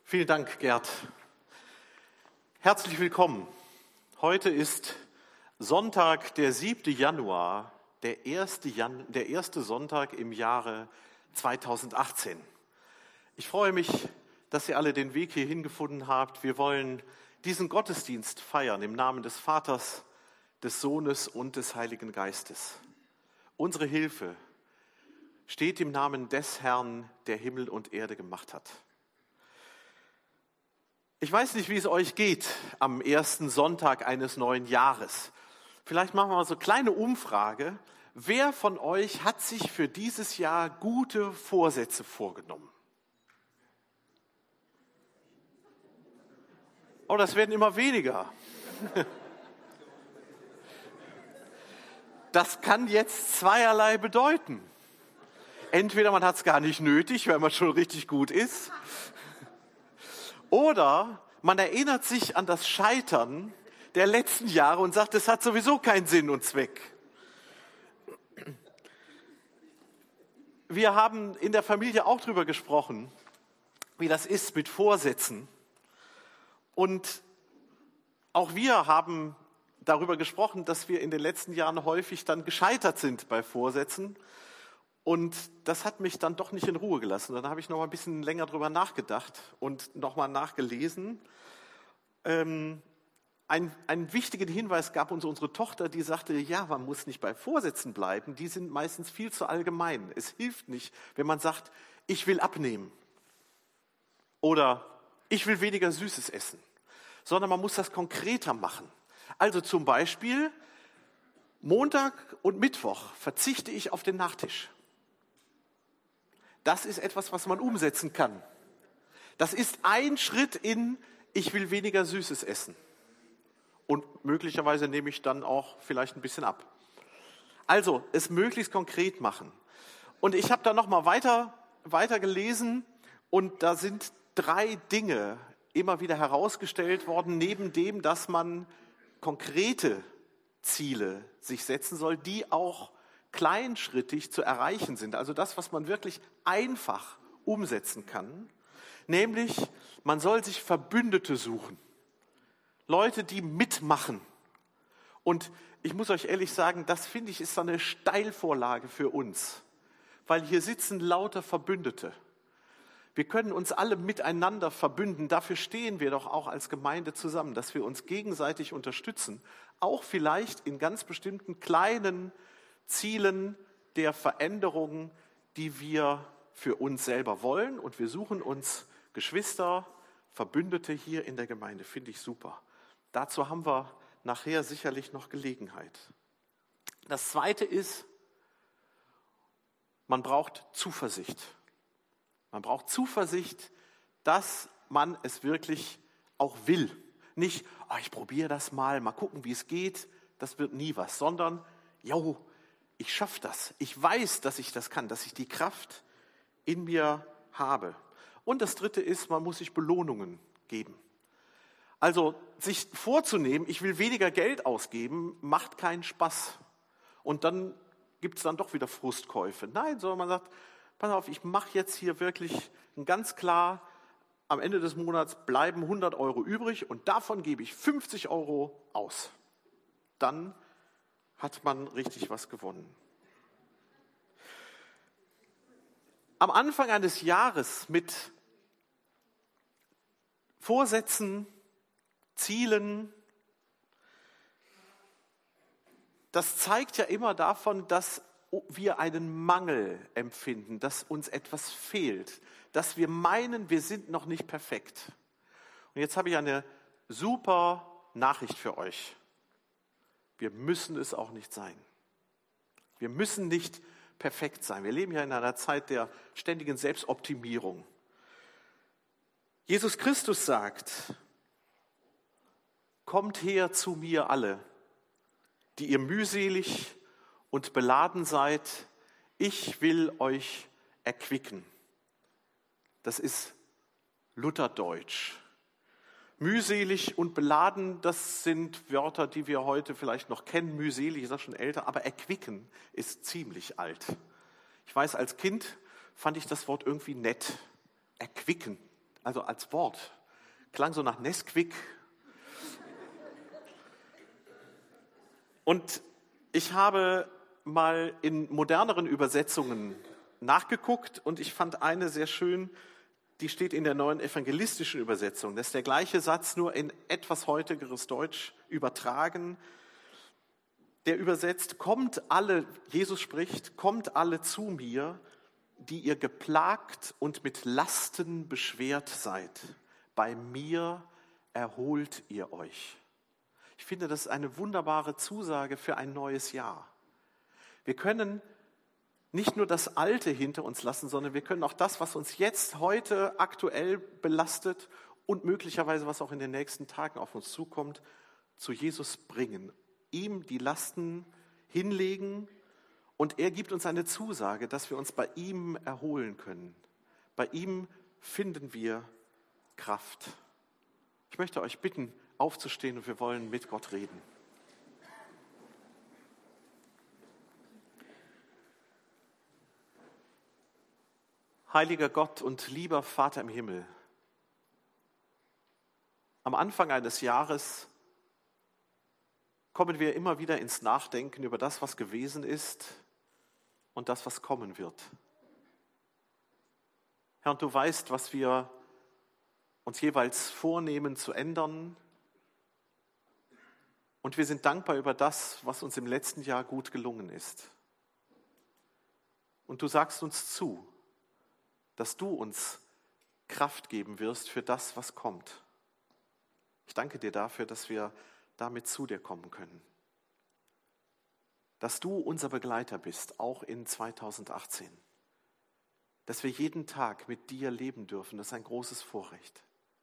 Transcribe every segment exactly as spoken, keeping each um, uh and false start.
Vielen Dank, Gerd. Herzlich willkommen. Heute ist Sonntag, der siebte Januar, der erste, Jan- der erste Sonntag im Jahre zweitausendachtzehn. Ich freue mich, dass ihr alle den Weg hierhin gefunden habt. Wir wollen diesen Gottesdienst feiern im Namen des Vaters, des Sohnes und des Heiligen Geistes. Unsere Hilfe steht im Namen des Herrn, der Himmel und Erde gemacht hat. Ich weiß nicht, wie es euch geht am ersten Sonntag eines neuen Jahres. Vielleicht machen wir mal so eine kleine Umfrage. Wer von euch hat sich für dieses Jahr gute Vorsätze vorgenommen? Oh, das werden immer weniger. Das kann jetzt zweierlei bedeuten. Entweder man hat es gar nicht nötig, weil man schon richtig gut ist. Oder man erinnert sich an das Scheitern der letzten Jahre und sagt, es hat sowieso keinen Sinn und Zweck. Wir haben in der Familie auch darüber gesprochen, wie das ist mit Vorsätzen. Und auch wir haben darüber gesprochen, dass wir in den letzten Jahren häufig dann gescheitert sind bei Vorsätzen. Und das hat mich dann doch nicht in Ruhe gelassen. Dann habe ich noch mal ein bisschen länger drüber nachgedacht und noch mal nachgelesen. Ähm, ein, einen wichtigen Hinweis gab uns unsere Tochter, die sagte, ja, man muss nicht bei Vorsätzen bleiben. Die sind meistens viel zu allgemein. Es hilft nicht, wenn man sagt, ich will abnehmen oder ich will weniger Süßes essen, sondern man muss das konkreter machen. Also zum Beispiel, Montag und Mittwoch verzichte ich auf den Nachtisch. Das ist etwas, was man umsetzen kann. Das ist ein Schritt in, ich will weniger Süßes essen. Und möglicherweise nehme ich dann auch vielleicht ein bisschen ab. Also, es möglichst konkret machen. Und ich habe da nochmal weiter, weiter gelesen und da sind drei Dinge immer wieder herausgestellt worden, neben dem, dass man konkrete Ziele sich setzen soll, die auch kleinschrittig zu erreichen sind. Also das, was man wirklich einfach umsetzen kann. Nämlich, man soll sich Verbündete suchen. Leute, die mitmachen. Und ich muss euch ehrlich sagen, das finde ich ist so eine Steilvorlage für uns. Weil hier sitzen lauter Verbündete. Wir können uns alle miteinander verbünden. Dafür stehen wir doch auch als Gemeinde zusammen, dass wir uns gegenseitig unterstützen. Auch vielleicht in ganz bestimmten kleinen Zielen der Veränderungen, die wir für uns selber wollen. Und wir suchen uns Geschwister, Verbündete hier in der Gemeinde. Finde ich super. Dazu haben wir nachher sicherlich noch Gelegenheit. Das Zweite ist, man braucht Zuversicht. Man braucht Zuversicht, dass man es wirklich auch will. Nicht, oh, ich probiere das mal, mal gucken, wie es geht. Das wird nie was, sondern, jo, ich schaffe das. Ich weiß, dass ich das kann, dass ich die Kraft in mir habe. Und das Dritte ist, man muss sich Belohnungen geben. Also sich vorzunehmen, ich will weniger Geld ausgeben, macht keinen Spaß. Und dann gibt es dann doch wieder Frustkäufe. Nein, sondern man sagt, pass auf, ich mache jetzt hier wirklich ganz klar, am Ende des Monats bleiben hundert Euro übrig und davon gebe ich fünfzig Euro aus. Dann hat man richtig was gewonnen. Am Anfang eines Jahres mit Vorsätzen, Zielen, das zeigt ja immer davon, dass wir einen Mangel empfinden, dass uns etwas fehlt, dass wir meinen, wir sind noch nicht perfekt. Und jetzt habe ich eine super Nachricht für euch. Wir müssen es auch nicht sein. Wir müssen nicht perfekt sein. Wir leben ja in einer Zeit der ständigen Selbstoptimierung. Jesus Christus sagt, kommt her zu mir alle, die ihr mühselig und beladen seid, ich will euch erquicken. Das ist Lutherdeutsch. Mühselig und beladen, das sind Wörter, die wir heute vielleicht noch kennen. Mühselig ist auch schon älter, aber erquicken ist ziemlich alt. Ich weiß, als Kind fand ich das Wort irgendwie nett. Erquicken. Also als Wort. Klang so nach Nesquik. Und ich habe mal in moderneren Übersetzungen nachgeguckt und ich fand eine sehr schön, die steht in der neuen evangelistischen Übersetzung. Das ist der gleiche Satz, nur in etwas heutigeres Deutsch übertragen. Der übersetzt, kommt alle, Jesus spricht, kommt alle zu mir, die ihr geplagt und mit Lasten beschwert seid. Bei mir erholt ihr euch. Ich finde, das ist eine wunderbare Zusage für ein neues Jahr. Wir können nicht nur das Alte hinter uns lassen, sondern wir können auch das, was uns jetzt heute aktuell belastet und möglicherweise was auch in den nächsten Tagen auf uns zukommt, zu Jesus bringen, ihm die Lasten hinlegen und er gibt uns eine Zusage, dass wir uns bei ihm erholen können. Bei ihm finden wir Kraft. Ich möchte euch bitten, aufzustehen und wir wollen mit Gott reden. Heiliger Gott und lieber Vater im Himmel, am Anfang eines Jahres kommen wir immer wieder ins Nachdenken über das, was gewesen ist und das, was kommen wird. Herr, und du weißt, was wir uns jeweils vornehmen zu ändern. Und wir sind dankbar über das, was uns im letzten Jahr gut gelungen ist. Und du sagst uns zu, dass du uns Kraft geben wirst für das, was kommt. Ich danke dir dafür, dass wir damit zu dir kommen können. Dass du unser Begleiter bist, auch in zweitausendachtzehn. Dass wir jeden Tag mit dir leben dürfen, das ist ein großes Vorrecht.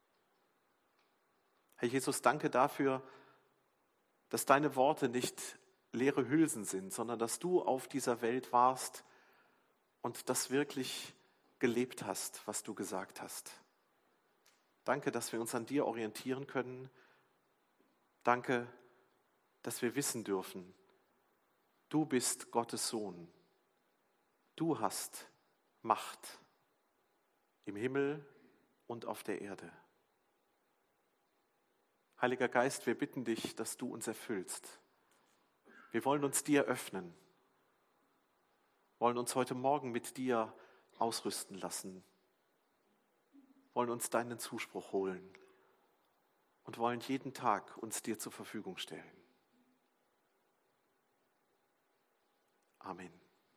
Herr Jesus, danke dafür, dass deine Worte nicht leere Hülsen sind, sondern dass du auf dieser Welt warst und das wirklich gelebt hast, was du gesagt hast. Danke, dass wir uns an dir orientieren können. Danke, dass wir wissen dürfen, du bist Gottes Sohn. Du hast Macht im Himmel und auf der Erde. Heiliger Geist, wir bitten dich, dass du uns erfüllst. Wir wollen uns dir öffnen, wollen uns heute Morgen mit dir ausrüsten lassen, wollen uns deinen Zuspruch holen und wollen jeden Tag uns dir zur Verfügung stellen. Amen.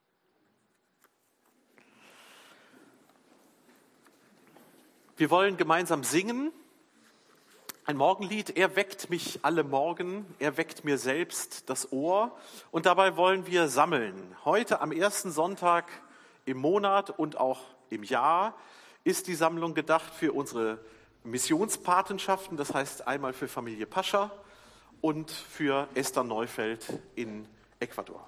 Wir wollen gemeinsam singen. Ein Morgenlied, er weckt mich alle Morgen, er weckt mir selbst das Ohr und dabei wollen wir sammeln. Heute am ersten Sonntag im Monat und auch im Jahr ist die Sammlung gedacht für unsere Missionspatenschaften, das heißt einmal für Familie Pascha und für Esther Neufeld in Ecuador.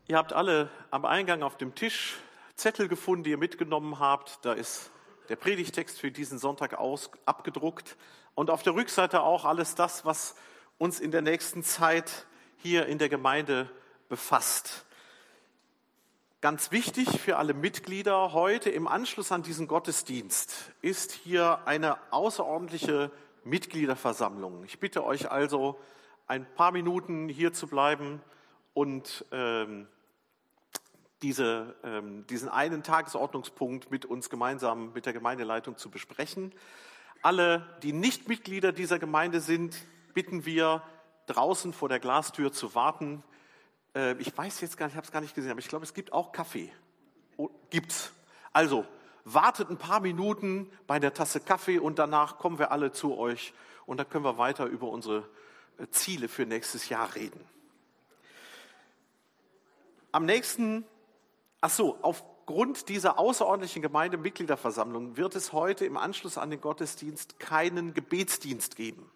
Ihr habt alle am Eingang auf dem Tisch Zettel gefunden, die ihr mitgenommen habt. Da ist der Predigtext für diesen Sonntag aus, abgedruckt. Und auf der Rückseite auch alles das, was uns in der nächsten Zeit hier in der Gemeinde befasst. Ganz wichtig für alle Mitglieder heute im Anschluss an diesen Gottesdienst ist hier eine außerordentliche Mitgliederversammlung. Ich bitte euch also, ein paar Minuten hier zu bleiben und ähm, diese, ähm, diesen einen Tagesordnungspunkt mit uns gemeinsam mit der Gemeindeleitung zu besprechen. Alle, die nicht Mitglieder dieser Gemeinde sind, bitten wir, draußen vor der Glastür zu warten. Äh, ich weiß jetzt gar nicht, ich habe es gar nicht gesehen, aber ich glaube, es gibt auch Kaffee. Oh, gibt's. Also, wartet ein paar Minuten bei der Tasse Kaffee und danach kommen wir alle zu euch und dann können wir weiter über unsere Ziele für nächstes Jahr reden. Am nächsten, ach so, aufgrund dieser außerordentlichen Gemeindemitgliederversammlung wird es heute im Anschluss an den Gottesdienst keinen Gebetsdienst geben.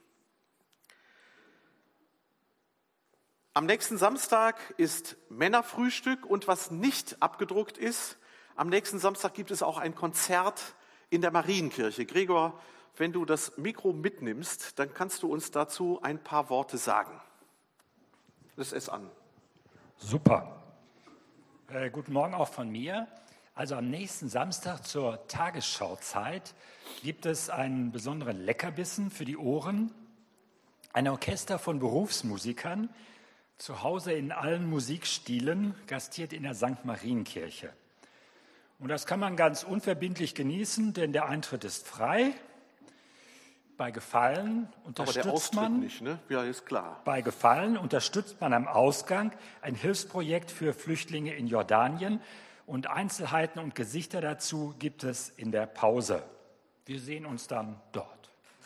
Am nächsten Samstag ist Männerfrühstück und was nicht abgedruckt ist, am nächsten Samstag gibt es auch ein Konzert in der Marienkirche. Gregor, wenn du das Mikro mitnimmst, dann kannst du uns dazu ein paar Worte sagen. Lass es an. Super. Äh, guten Morgen auch von mir. Also am nächsten Samstag zur Tagesschauzeit gibt es einen besonderen Leckerbissen für die Ohren. Ein Orchester von Berufsmusikern, zu Hause in allen Musikstilen, gastiert in der Sankt Marienkirche. Und das kann man ganz unverbindlich genießen, denn der Eintritt ist frei. Bei Gefallen unterstützt Aber der Austritt man, nicht, ne? Ja, ist klar. Bei Gefallen unterstützt man am Ausgang ein Hilfsprojekt für Flüchtlinge in Jordanien und Einzelheiten und Gesichter dazu gibt es in der Pause. Wir sehen uns dann dort.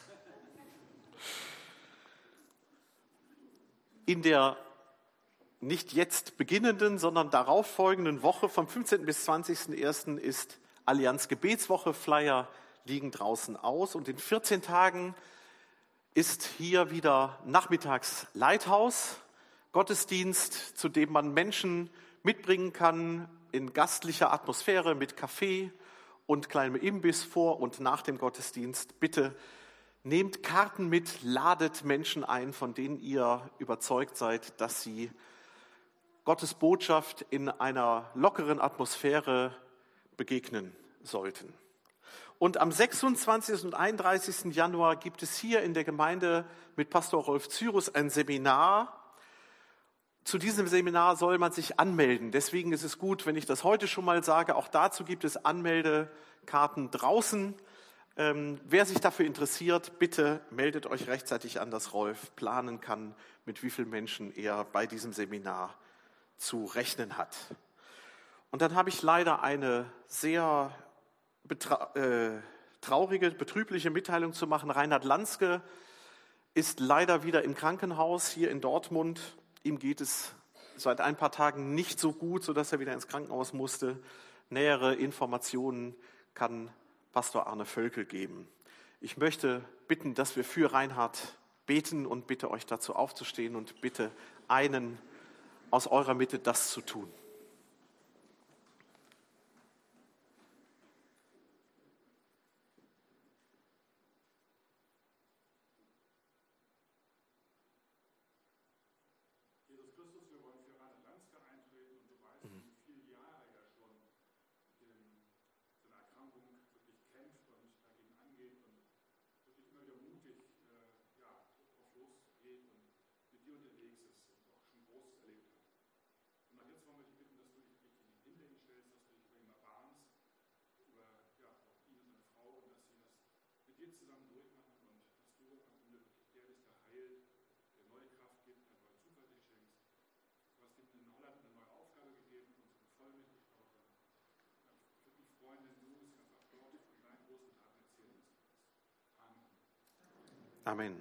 In der nicht jetzt beginnenden, sondern darauffolgenden Woche vom fünfzehnten bis zwanzigsten ersten ist Allianz Gebetswoche. Flyer liegen draußen aus und in vierzehn Tagen ist hier wieder nachmittags Leithaus, Gottesdienst, zu dem man Menschen mitbringen kann in gastlicher Atmosphäre mit Kaffee und kleinem Imbiss vor und nach dem Gottesdienst. Bitte nehmt Karten mit, ladet Menschen ein, von denen ihr überzeugt seid, dass sie Gottes Botschaft in einer lockeren Atmosphäre begegnen sollten. Und am sechsundzwanzigsten und einunddreißigsten Januar gibt es hier in der Gemeinde mit Pastor Rolf Cyrus ein Seminar. Zu diesem Seminar soll man sich anmelden. Deswegen ist es gut, wenn ich das heute schon mal sage. Auch dazu gibt es Anmeldekarten draußen. Ähm, wer sich dafür interessiert, bitte meldet euch rechtzeitig an, dass Rolf planen kann, mit wie vielen Menschen er bei diesem Seminar zu rechnen hat. Und dann habe ich leider eine sehr betra- äh, traurige, betrübliche Mitteilung zu machen. Reinhard Lanske ist leider wieder im Krankenhaus hier in Dortmund. Ihm geht es seit ein paar Tagen nicht so gut, sodass er wieder ins Krankenhaus musste. Nähere Informationen kann Pastor Arne Völkel geben. Ich möchte bitten, dass wir für Reinhard beten und bitte euch dazu aufzustehen und bitte einen aus eurer Mitte das zu tun. Jesus Christus, wir wollen für Reinhard Lanske eintreten und du weißt, wie viele Jahre er schon mit dem, so einer Erkrankung wirklich kämpft und dagegen angeht und wirklich immer wieder mutig äh, ja, drauf losgeht und mit dir unterwegs ist und auch schon Großes erlebt hat. Und auch jetzt wollen wir dich bitten, dass du dich wirklich hinter ihn stellst, dass du dich über ihn erbarmst, über ja, auch ihn und seine Frau und dass sie das mit dir zusammen durchmachen und dass du am Ende wirklich der bist, der heilt, der neue Kraft gibt, der neue Zuversicht schenkt. Du hast ihm in Holland eine neue Aufgabe gegeben und so bevollmächtigt auch dann für die Freundin, du bist einfach dort von deinen großen Taten erzählen müssen. Amen. Amen.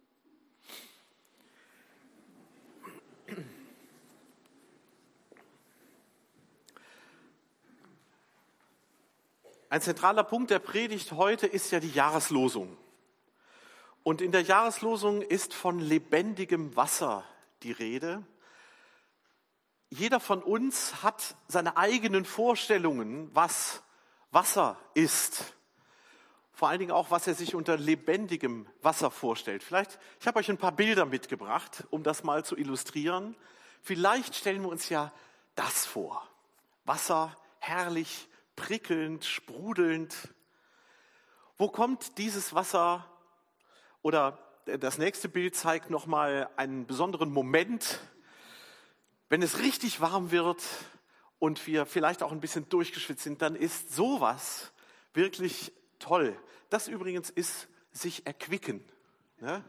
Ein zentraler Punkt der Predigt heute ist ja die Jahreslosung. Und in der Jahreslosung ist von lebendigem Wasser die Rede. jeder von uns hat seine eigenen Vorstellungen, was Wasser ist. Vor allen Dingen auch, was er sich unter lebendigem Wasser vorstellt. Vielleicht, ich habe euch ein paar Bilder mitgebracht, um das mal zu illustrieren. Vielleicht stellen wir uns ja das vor. Wasser, herrlich, prickelnd, sprudelnd. Wo kommt dieses Wasser? Oder das nächste Bild zeigt nochmal einen besonderen Moment, wenn es richtig warm wird und wir vielleicht auch ein bisschen durchgeschwitzt sind, dann ist sowas wirklich toll. Das übrigens ist sich erquicken. Ne?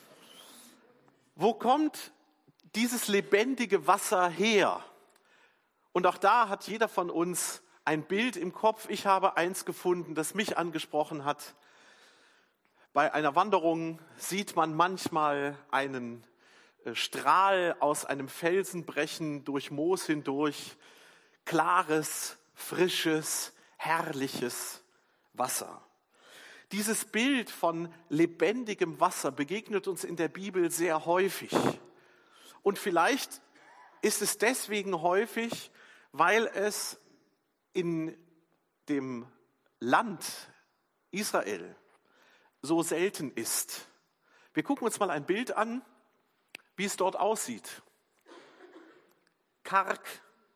Wo kommt dieses lebendige Wasser her? Und auch da hat jeder von uns ein Bild im Kopf. Ich habe eins gefunden, das mich angesprochen hat. Bei einer Wanderung sieht man manchmal einen Strahl aus einem Felsen brechen, durch Moos hindurch. Klares, frisches, herrliches Wasser. Dieses Bild von lebendigem Wasser begegnet uns in der Bibel sehr häufig. Und vielleicht ist es deswegen häufig, weil es in dem Land Israel so selten ist. Wir gucken uns mal ein Bild an, wie es dort aussieht. Karg,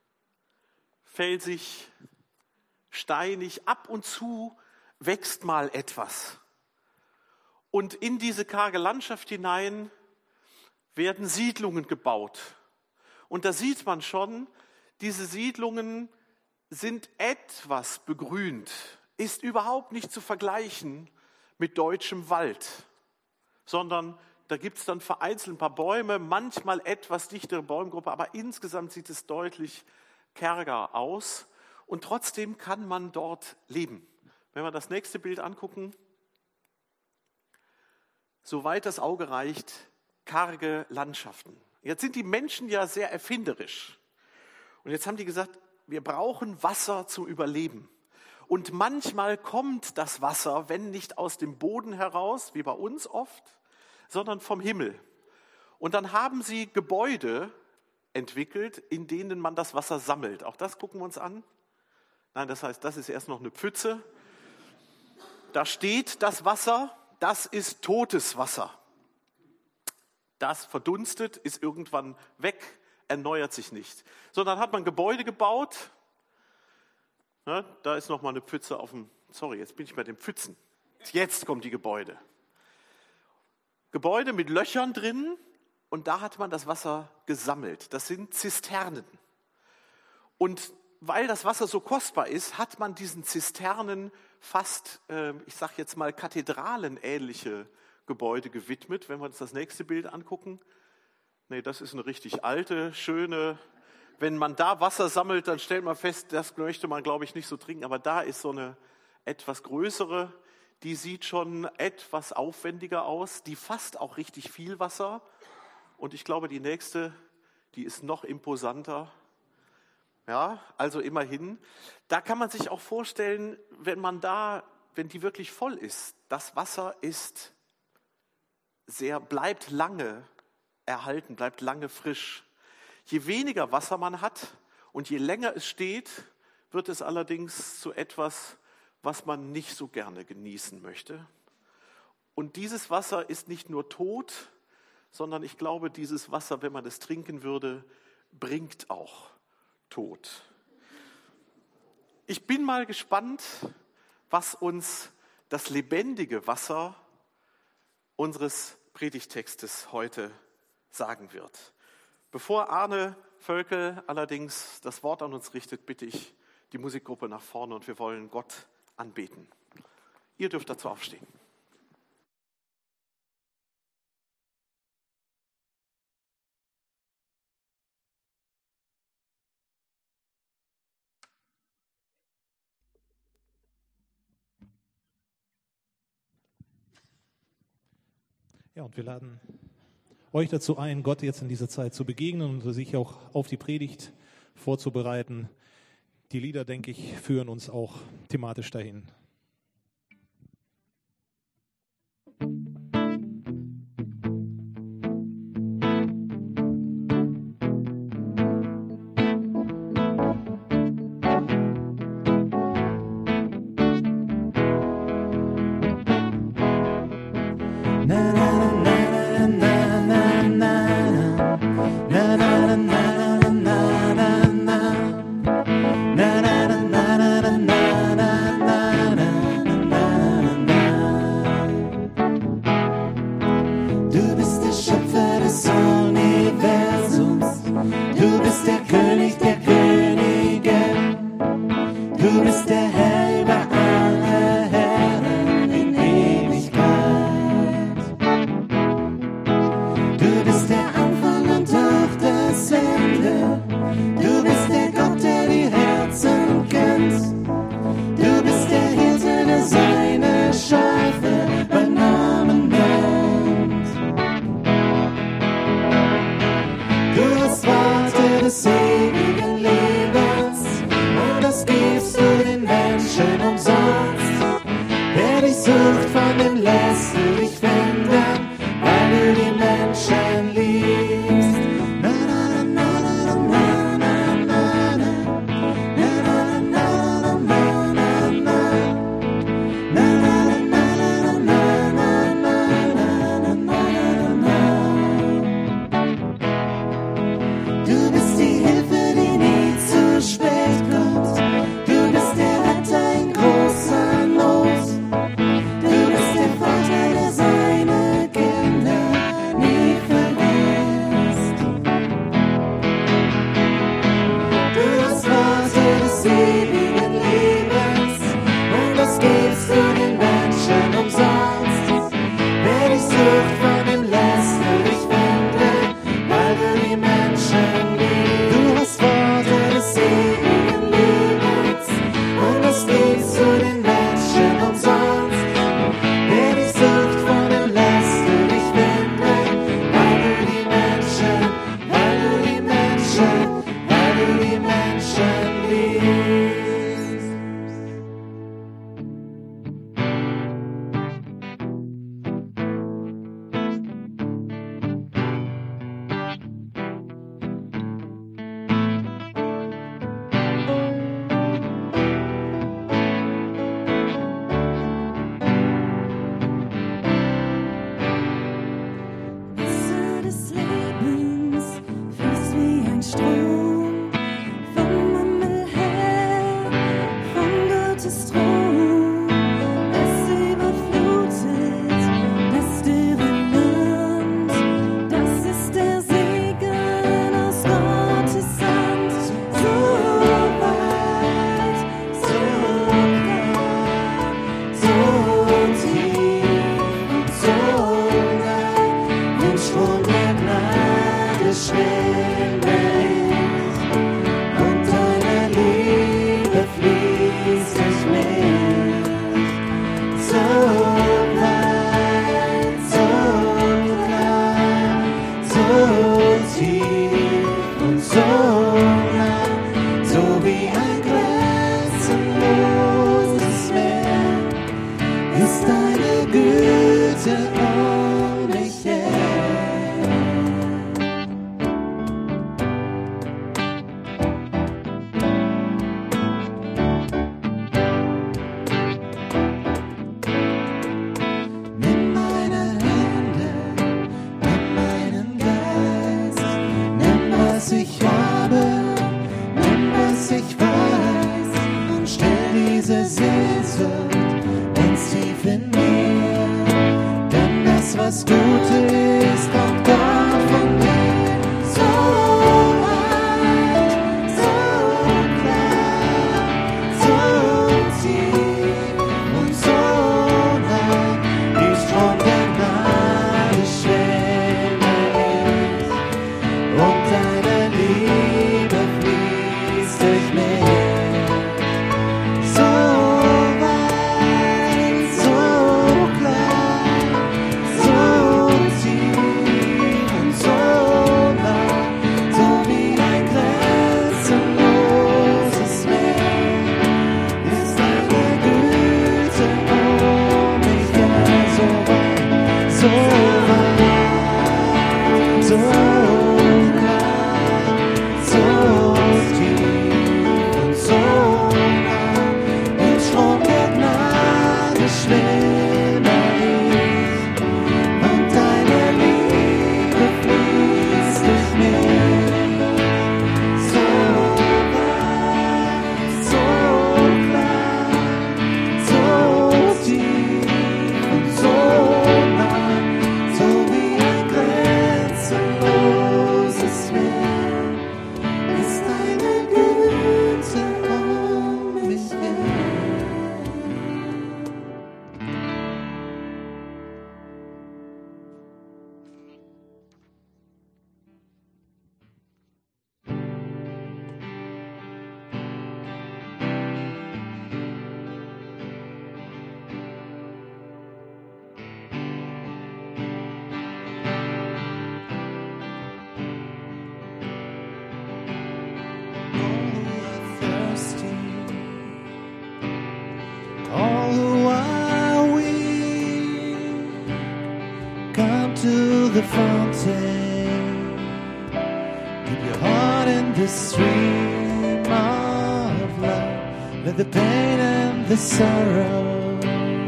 felsig, steinig, ab und zu wächst mal etwas. Und in diese karge Landschaft hinein werden Siedlungen gebaut. Und da sieht man schon, diese Siedlungen sind etwas begrünt, ist überhaupt nicht zu vergleichen mit deutschem Wald, sondern da gibt es dann vereinzelt ein paar Bäume, manchmal etwas dichtere Baumgruppe, aber insgesamt sieht es deutlich kärger aus. Und trotzdem kann man dort leben. Wenn wir das nächste Bild angucken, soweit das Auge reicht, karge Landschaften. Jetzt sind die Menschen ja sehr erfinderisch. Und jetzt haben die gesagt, wir brauchen Wasser zum Überleben. Und manchmal kommt das Wasser, wenn nicht aus dem Boden heraus, wie bei uns oft, sondern vom Himmel. Und dann haben sie Gebäude entwickelt, in denen man das Wasser sammelt. Auch das gucken wir uns an. Nein, das heißt, das ist erst noch eine Pfütze. Da steht das Wasser, das ist totes Wasser. Das verdunstet, ist irgendwann weg, erneuert sich nicht. So, dann hat man Gebäude gebaut. Ja, da ist noch mal eine Pfütze auf dem, sorry, jetzt bin ich bei den Pfützen. Jetzt kommen die Gebäude. Gebäude mit Löchern drin und da hat man das Wasser gesammelt. Das sind Zisternen. Und weil das Wasser so kostbar ist, hat man diesen Zisternen fast, äh, ich sage jetzt mal, kathedralenähnliche Gebäude gewidmet. Wenn wir uns das nächste Bild angucken. Nee, das ist eine richtig alte, schöne. Wenn man da Wasser sammelt, dann stellt man fest, das möchte man, glaube ich, nicht so trinken. Aber da ist so eine etwas größere, die sieht schon etwas aufwendiger aus. Die fasst auch richtig viel Wasser. Und ich glaube, die nächste, die ist noch imposanter. Ja, also immerhin. Da kann man sich auch vorstellen, wenn man da, wenn die wirklich voll ist, das Wasser ist sehr, bleibt lange erhalten, bleibt lange frisch. Je weniger Wasser man hat und je länger es steht, wird es allerdings zu etwas, was man nicht so gerne genießen möchte. Und dieses Wasser ist nicht nur tot, sondern ich glaube, dieses Wasser, wenn man es trinken würde, bringt auch Tod. Ich bin mal gespannt, was uns das lebendige Wasser unseres Predigtextes heute sagen wird. Bevor Arne Völkel allerdings das Wort an uns richtet, bitte ich die Musikgruppe nach vorne und wir wollen Gott anbeten. Ihr dürft dazu aufstehen. Ja, und wir laden euch dazu ein, Gott jetzt in dieser Zeit zu begegnen und sich auch auf die Predigt vorzubereiten. Die Lieder, denke ich, führen uns auch thematisch dahin. Freude. Du bist der Gott, der die Herzen kennt. Du bist der Hirte, der seine Schafe beim Namen nennt. Du hast Worte des ewigen Lebens und das gibst du den Menschen umsonst. Wer dich sucht, von dem lässt du dich finden, weil du die Menschen liebst. Na, na, na, na, na, na, na, na. Na, na, na, na, na, na, na. Na, na, na, na, na, na, na, na, na, na. Du bist die Hilfe, die nie zu spät kommt. Du bist der Retter in großer Not. Du bist der Vater, der seine Kinder nie verlässt. Du hast Worte des ewigen Lebens und das gibst du den Menschen umsonst. Wer dich sucht, von dem lässt du dich finden, weil du die Menschen liebst. Du hast Worte des ewigen Lebens und das gibst du den Menschen umsonst. Wer dich sucht, von dem lässt du dich finden, weil du die Menschen, weil du die Menschen, weil du die Menschen liebst. Wasser des Lebens fließt wie ein Strom vom Himmel her, von Gottes Thron. Es überflutet das dürre Land. Das ist der Segen aus Gottes Hand. So weit, so klar, so tief und so nah. Den Strom der Gnade schwimmt und deine Liebe fließt durch mich. So weit, so klar, so tief und so nah, so wie ein grenzenloses Meer ist deine Güte um mich her. Nimm meine Hände, nimm meinen Geist, nimm was ich habe, nimm was ich weiß und stell diese Sehnsucht ganz tief in mir. Denn das, was gut ist, kommt Gott von dir. So weit, so klar, so tief und so nah, wie Strom der Gnade schwimmt und deine Liebe fließt durch mich. So weit, so klar, so tief the fountain. Dip your heart in the stream of love. Let the pain and the sorrow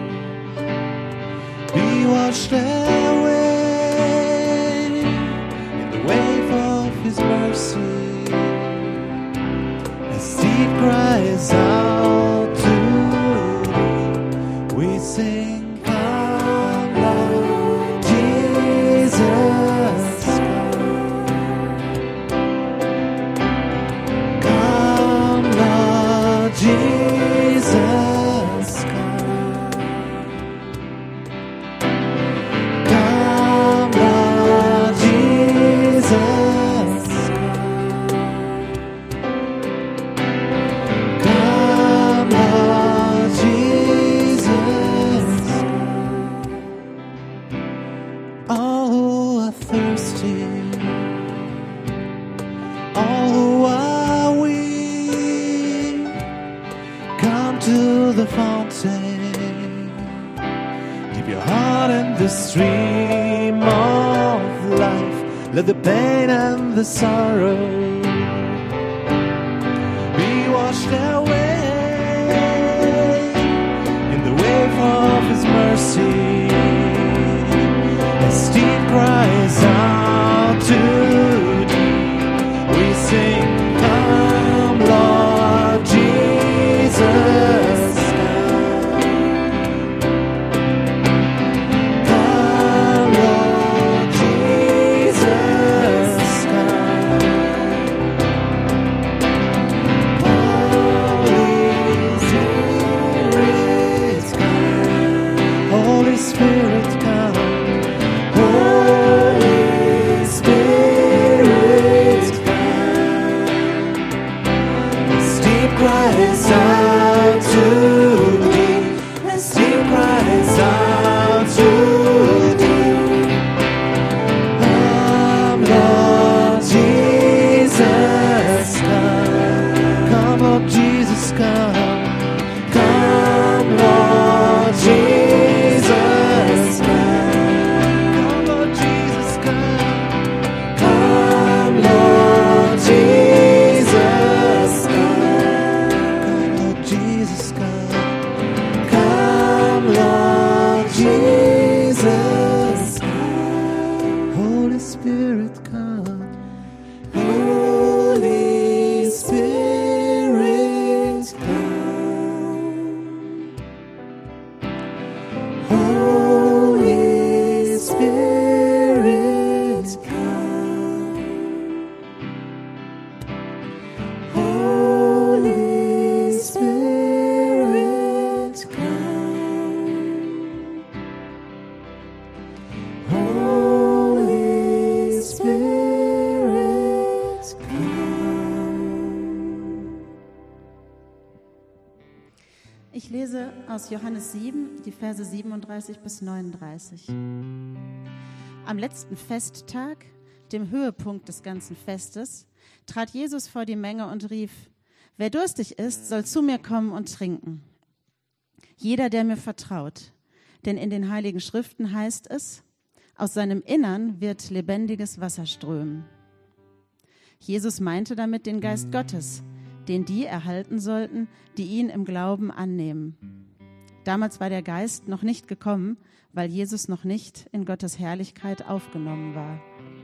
be washed away in the wave of His mercy. As deep cries out to thee, we sing. Jesus, come. Come, Lord Jesus, come. Come, Lord Jesus. All who are thirsty, all who are weak, come to the fountain. Dip your heart in the stream of life. Let the pain and the sorrow be washed away in the wave of His mercy. As deep cries out to thee, we sing, come, Lord Jesus, come, Lord Jesus, come. Holy Spirit, come. Holy Spirit, come. As deep cries out to thee, as deep cries out to thee, come, Lord Jesus, come. Come, Lord Jesus, come. Come, Lord Jesus, come. Come, Lord Jesus, come. Come, Lord Jesus, come. Come, Lord Jesus, come. Come, Lord Jesus, come. Holy Spirit, come. Holy Spirit, come. Holy Spirit, come. Holy Spirit, come. Holy Spirit, come. Ich lese aus Johannes sieben, die Verse siebenunddreißig bis neununddreißig. Am letzten Festtag, dem Höhepunkt des ganzen Festes, trat Jesus vor die Menge und rief: Wer durstig ist, soll zu mir kommen und trinken. Jeder, der mir vertraut. Denn in den Heiligen Schriften heißt es: Aus seinem Innern wird lebendiges Wasser strömen. Jesus meinte damit den Geist Gottes, den die erhalten sollten, die ihn im Glauben annehmen. Damals war der Geist noch nicht gekommen, weil Jesus noch nicht in Gottes Herrlichkeit aufgenommen war.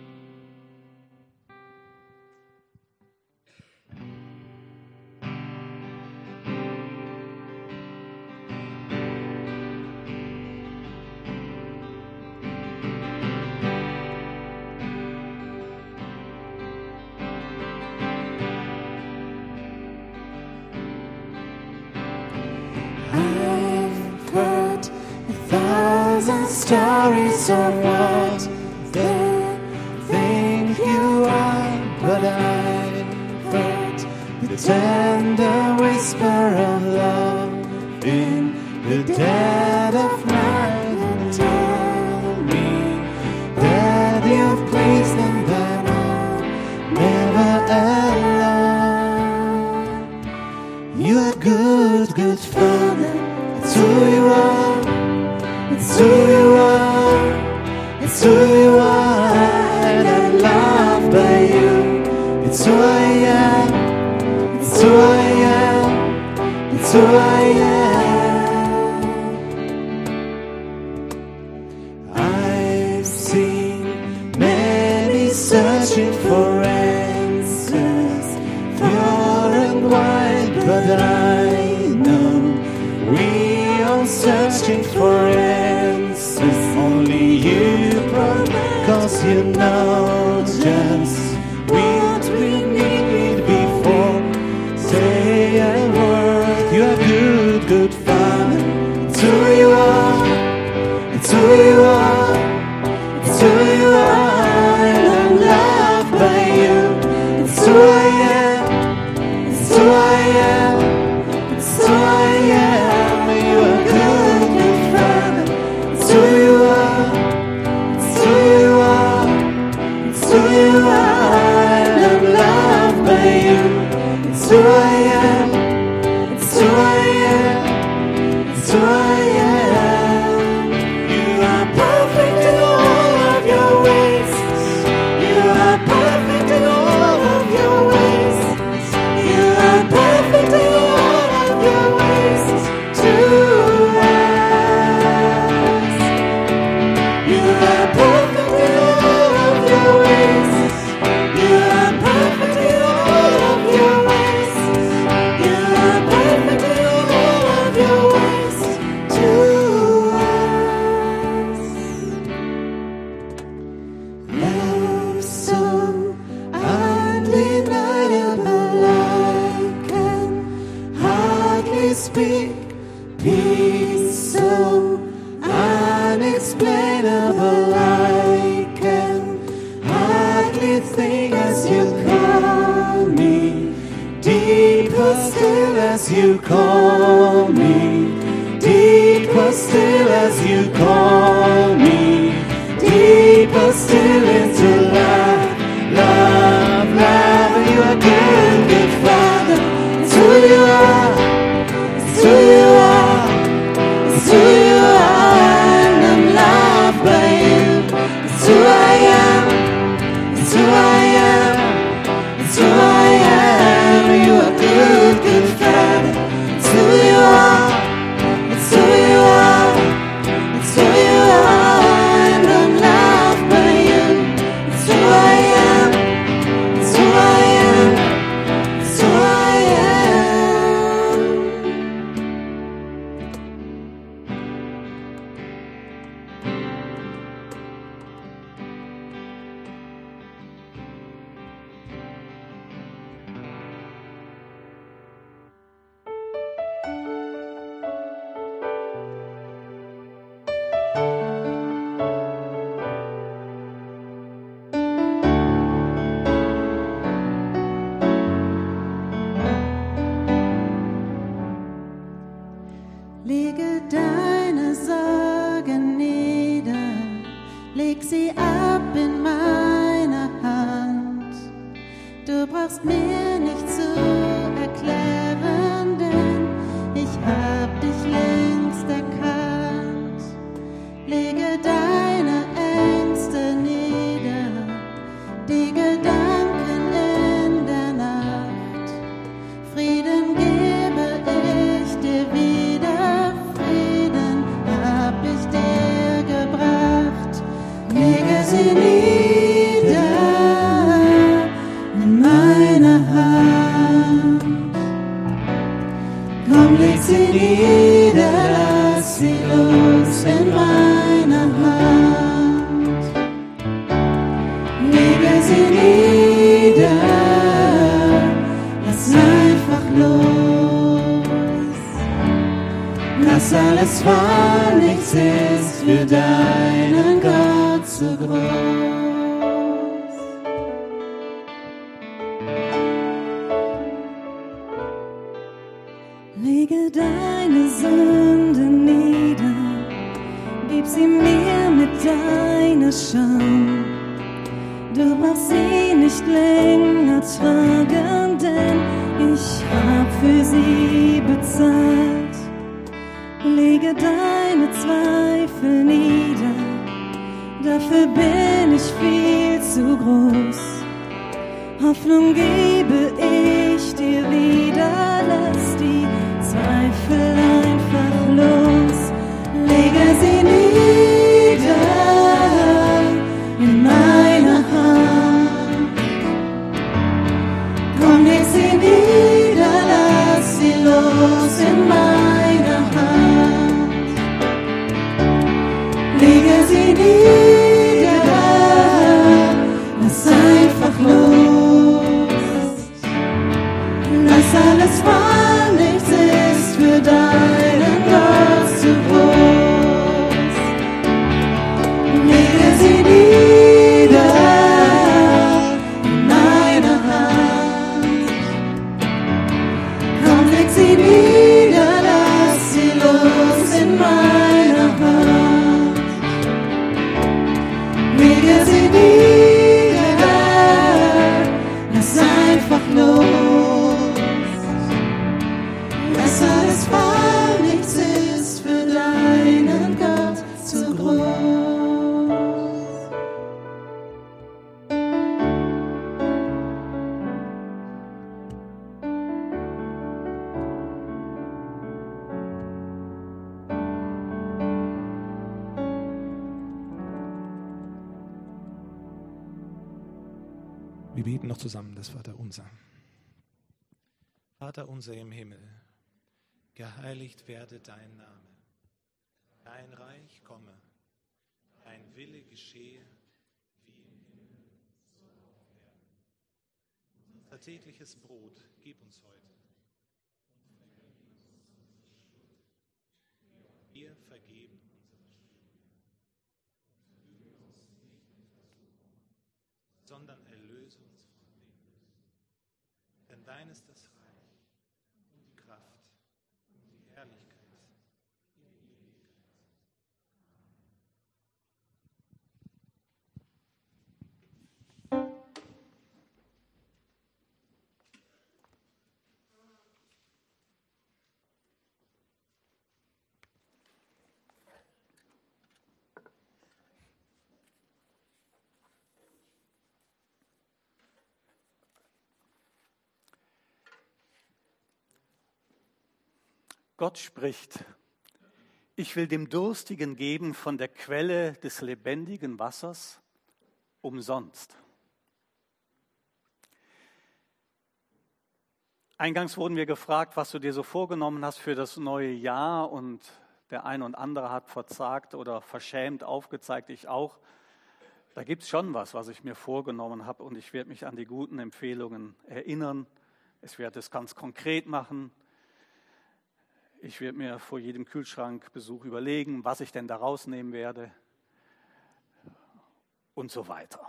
I've heard a thousand stories of what they think you are, but I've heard the tender whisper of love in the dead of night, and tell me that you've pleased and that I'm never alone. You are good, good Father. It's who you are. It's who you are. It's who you are. but I know we are searching for answers. Only you provide, 'cause you know just what we need before say a word. You are good, good Father. It's who you are. It's who you are. It's who you are. And I'm loved by you. It's who I am. It's who I am. It's who I am. You are good, good Father. It's who you are. It's who you are. It's who you are. And I'm loved by you. It's who I am. It's who I am. It's who I am. You are perfect in all of your ways. You are perfect in all of your ways. You are perfect in all of your ways to us. You are perfect in all of your ways. You are perfect in all of your ways. You are perfect in all of your ways to us. Love so undeniable, I can hardly speak. Peace so unexplainable, I can hardly think as you call me. Deeper still as you call me. Deeper still as you call me. Deeper still into love, love, love. You are good, good Father. It's who you are. It's who you are. It's who you are. And I'm loved by you. It's who I am. It's who I am. It's who I am. You are good, good Father. It's who you are. It's who you are. It's who you are. And I'm loved by you. It's who I am. It's who I am. It's who I am. Lege deine Sorgen nieder, leg sie ab in meine Hand. Du brauchst mir nicht zu erklären, denn ich hab dich längst erkannt. Lege deine Ängste nieder, die Gedanken in der Nacht. Frieden gebe ich dir wieder, Frieden hab ich dir gebracht. Lege sie nieder in meine Hand. Komm, leg sie nieder, lass sie los in meine Hand. Lege sie nieder, lass einfach los. Lass alles fallen, nichts ist für deinen Gott zu groß. Lege deine Sünden nieder, gib sie mir mit deiner Scham. Du brauchst sie nicht länger tragen, denn ich hab für sie bezahlt. Lege deine Zweifel nieder, dafür bin ich viel zu groß. Hoffnung gebe ich dir wieder, lass die Zweifel einfach los. Lege sie nieder in meine Hand. Komm, leg sie nieder, lass sie los in meiner Hand. Lege sie nieder, lass einfach los. Lass alles fallen, nichts ist für deinen Gott zu groß. Lege sie nieder in meiner Hand. Komm, leg sie nieder, lass sie los in meiner Hand. Lege sie nieder, lass einfach los. Lass alles fallen, nichts ist für deinen Gott zu groß. Wir beten noch zusammen das Vaterunser. Vater unser im Himmel, geheiligt werde dein Name. Dein Reich komme, dein Wille geschehe, wie im Himmel, so auf Erden. Unser tägliches Brot gib uns heute. Und vergib uns unsere Schuld, wie auch wir vergeben unseren Schuldigern. Und führe uns nicht in Versuchung, sondern erlöse uns von dem Bösen. Denn dein ist das Reich und die Kraft und die Herrlichkeit in Ewigkeit. Gott spricht, ich will dem Durstigen geben von der Quelle des lebendigen Wassers umsonst. Eingangs wurden wir gefragt, was du dir so vorgenommen hast für das neue Jahr, und der eine und andere hat verzagt oder verschämt aufgezeigt, ich auch. Da gibt es schon was, was ich mir vorgenommen habe, und ich werde mich an die guten Empfehlungen erinnern. Ich werde es ganz konkret machen. Ich werde mir vor jedem Kühlschrankbesuch überlegen, was ich denn da rausnehmen werde und so weiter.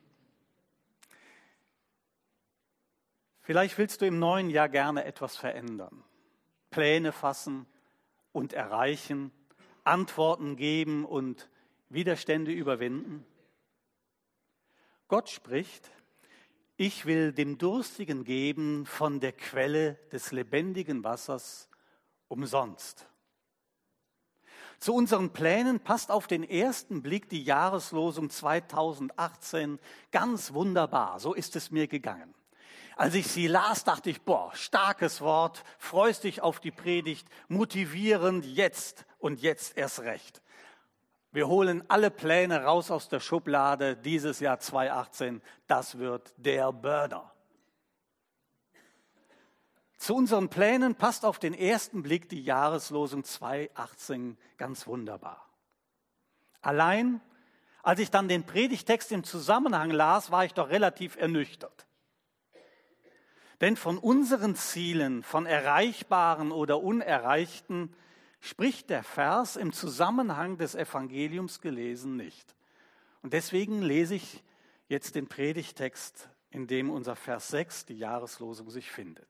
Vielleicht willst du im neuen Jahr gerne etwas verändern, Pläne fassen und erreichen, Antworten geben und Widerstände überwinden. Gott spricht, ich will dem Durstigen geben von der Quelle des lebendigen Wassers umsonst. Zu unseren Plänen passt auf den ersten Blick die Jahreslosung zweitausendachtzehn ganz wunderbar. So ist es mir gegangen. Als ich sie las, dachte ich, boah, starkes Wort, freust dich auf die Predigt, motivierend jetzt und jetzt erst recht. Wir holen alle Pläne raus aus der Schublade dieses Jahr zweitausendachtzehn. Das wird der Burner. Zu unseren Plänen passt auf den ersten Blick die Jahreslosung zweitausendachtzehn ganz wunderbar. Allein, als ich dann den Predigtext im Zusammenhang las, war ich doch relativ ernüchtert. Denn von unseren Zielen, von erreichbaren oder unerreichten, spricht der Vers im Zusammenhang des Evangeliums gelesen nicht. Und deswegen lese ich jetzt den Predigtext, in dem unser Vers sechs, die Jahreslosung, sich findet.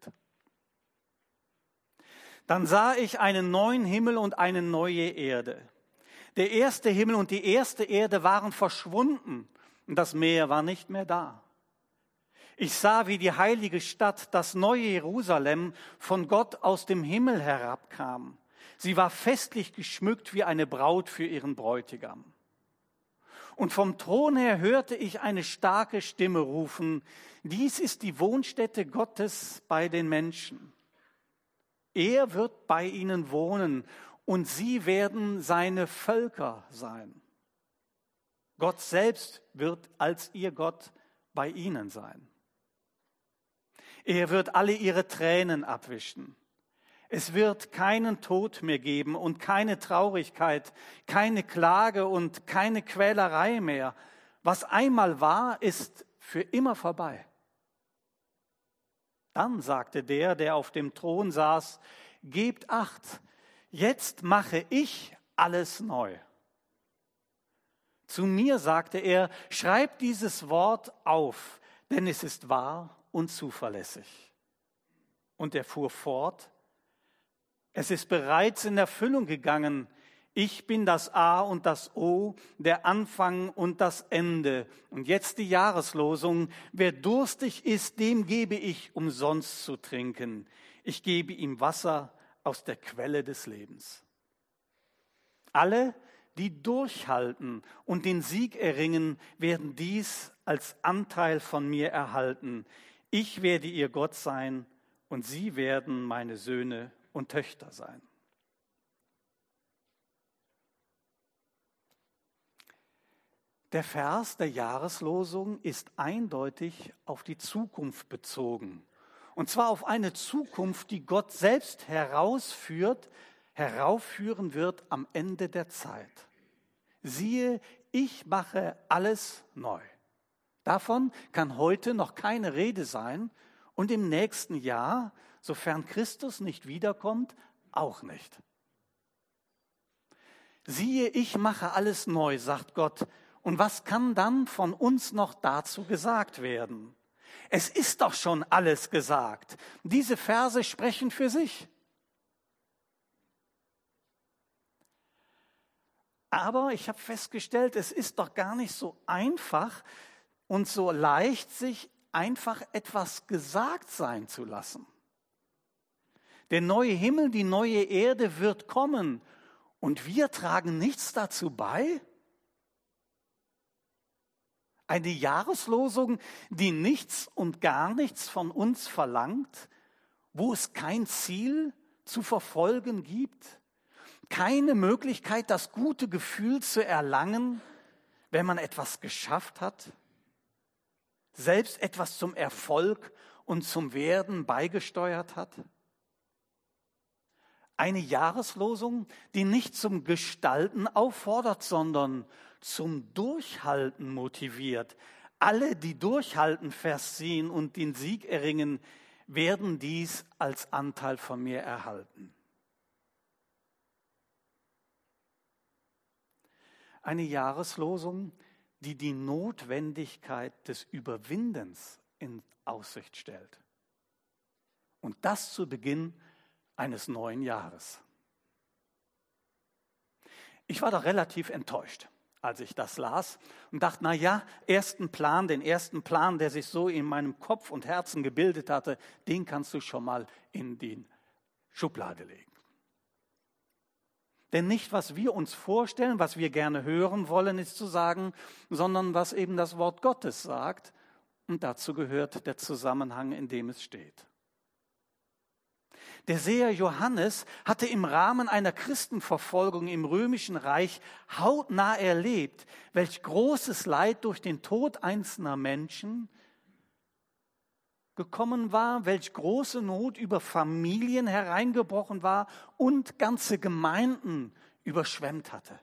Dann sah ich einen neuen Himmel und eine neue Erde. Der erste Himmel und die erste Erde waren verschwunden und das Meer war nicht mehr da. Ich sah, wie die heilige Stadt, das neue Jerusalem, von Gott aus dem Himmel herabkam. Sie war festlich geschmückt wie eine Braut für ihren Bräutigam. Und vom Thron her hörte ich eine starke Stimme rufen, dies ist die Wohnstätte Gottes bei den Menschen. Er wird bei ihnen wohnen und sie werden seine Völker sein. Gott selbst wird als ihr Gott bei ihnen sein. Er wird alle ihre Tränen abwischen. Es wird keinen Tod mehr geben und keine Traurigkeit, keine Klage und keine Quälerei mehr. Was einmal war, ist für immer vorbei. Dann sagte der, der auf dem Thron saß, gebt Acht, jetzt mache ich alles neu. Zu mir sagte er, schreib dieses Wort auf, denn es ist wahr und zuverlässig. Und er fuhr fort, es ist bereits in Erfüllung gegangen. Ich bin das A und das O, der Anfang und das Ende. Und jetzt die Jahreslosung. Wer durstig ist, dem gebe ich umsonst zu trinken. Ich gebe ihm Wasser aus der Quelle des Lebens. Alle, die durchhalten und den Sieg erringen, werden dies als Anteil von mir erhalten. Ich werde ihr Gott sein und sie werden meine Söhne und Töchter sein. Der Vers der Jahreslosung ist eindeutig auf die Zukunft bezogen. Und zwar auf eine Zukunft, die Gott selbst herausführt, heraufführen wird am Ende der Zeit. Siehe, ich mache alles neu. Davon kann heute noch keine Rede sein und im nächsten Jahr, sofern Christus nicht wiederkommt, auch nicht. Siehe, ich mache alles neu, sagt Gott. Und was kann dann von uns noch dazu gesagt werden? Es ist doch schon alles gesagt. Diese Verse sprechen für sich. Aber ich habe festgestellt, es ist doch gar nicht so einfach und so leicht, sich einfach etwas gesagt sein zu lassen. Der neue Himmel, die neue Erde wird kommen und wir tragen nichts dazu bei? Eine Jahreslosung, die nichts und gar nichts von uns verlangt, wo es kein Ziel zu verfolgen gibt, keine Möglichkeit, das gute Gefühl zu erlangen, wenn man etwas geschafft hat, selbst etwas zum Erfolg und zum Werden beigesteuert hat. Eine Jahreslosung, die nicht zum Gestalten auffordert, sondern zum Durchhalten motiviert. Alle, die durchhalten, verziehen und den Sieg erringen, werden dies als Anteil von mir erhalten. Eine Jahreslosung, die die Notwendigkeit des Überwindens in Aussicht stellt. Und das zu Beginn eines neuen Jahres. Ich war doch relativ enttäuscht, als ich das las und dachte, na ja, ersten Plan, den ersten Plan, der sich so in meinem Kopf und Herzen gebildet hatte, den kannst du schon mal in die Schublade legen. Denn nicht, was wir uns vorstellen, was wir gerne hören wollen, ist zu sagen, sondern was eben das Wort Gottes sagt. Und dazu gehört der Zusammenhang, in dem es steht. Der Seher Johannes hatte im Rahmen einer Christenverfolgung im Römischen Reich hautnah erlebt, welch großes Leid durch den Tod einzelner Menschen gekommen war, welch große Not über Familien hereingebrochen war und ganze Gemeinden überschwemmt hatte.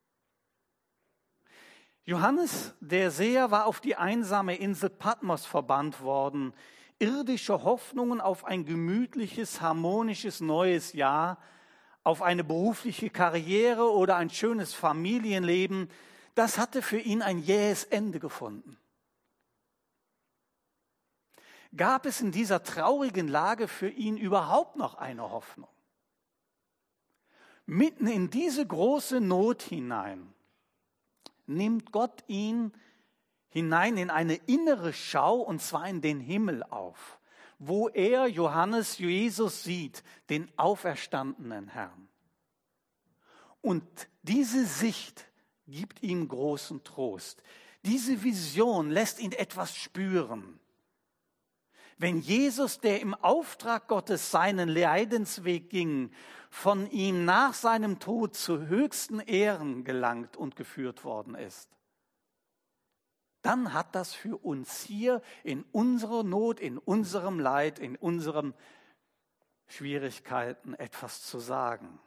Johannes, der Seher, war auf die einsame Insel Patmos verbannt worden. Irdische Hoffnungen auf ein gemütliches, harmonisches neues Jahr, auf eine berufliche Karriere oder ein schönes Familienleben, das hatte für ihn ein jähes Ende gefunden. Gab es in dieser traurigen Lage für ihn überhaupt noch eine Hoffnung? Mitten in diese große Not hinein nimmt Gott ihn hinein in eine innere Schau, und zwar in den Himmel auf, wo er, Johannes, Jesus sieht, den auferstandenen Herrn. Und diese Sicht gibt ihm großen Trost. Diese Vision lässt ihn etwas spüren. Wenn Jesus, der im Auftrag Gottes seinen Leidensweg ging, von ihm nach seinem Tod zu höchsten Ehren gelangt und geführt worden ist, dann hat das für uns hier in unserer Not, in unserem Leid, in unserem Schwierigkeiten, etwas zu sagen.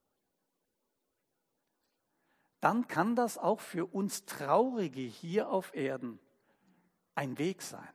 Dann kann das auch für uns Traurige hier auf Erden ein Weg sein.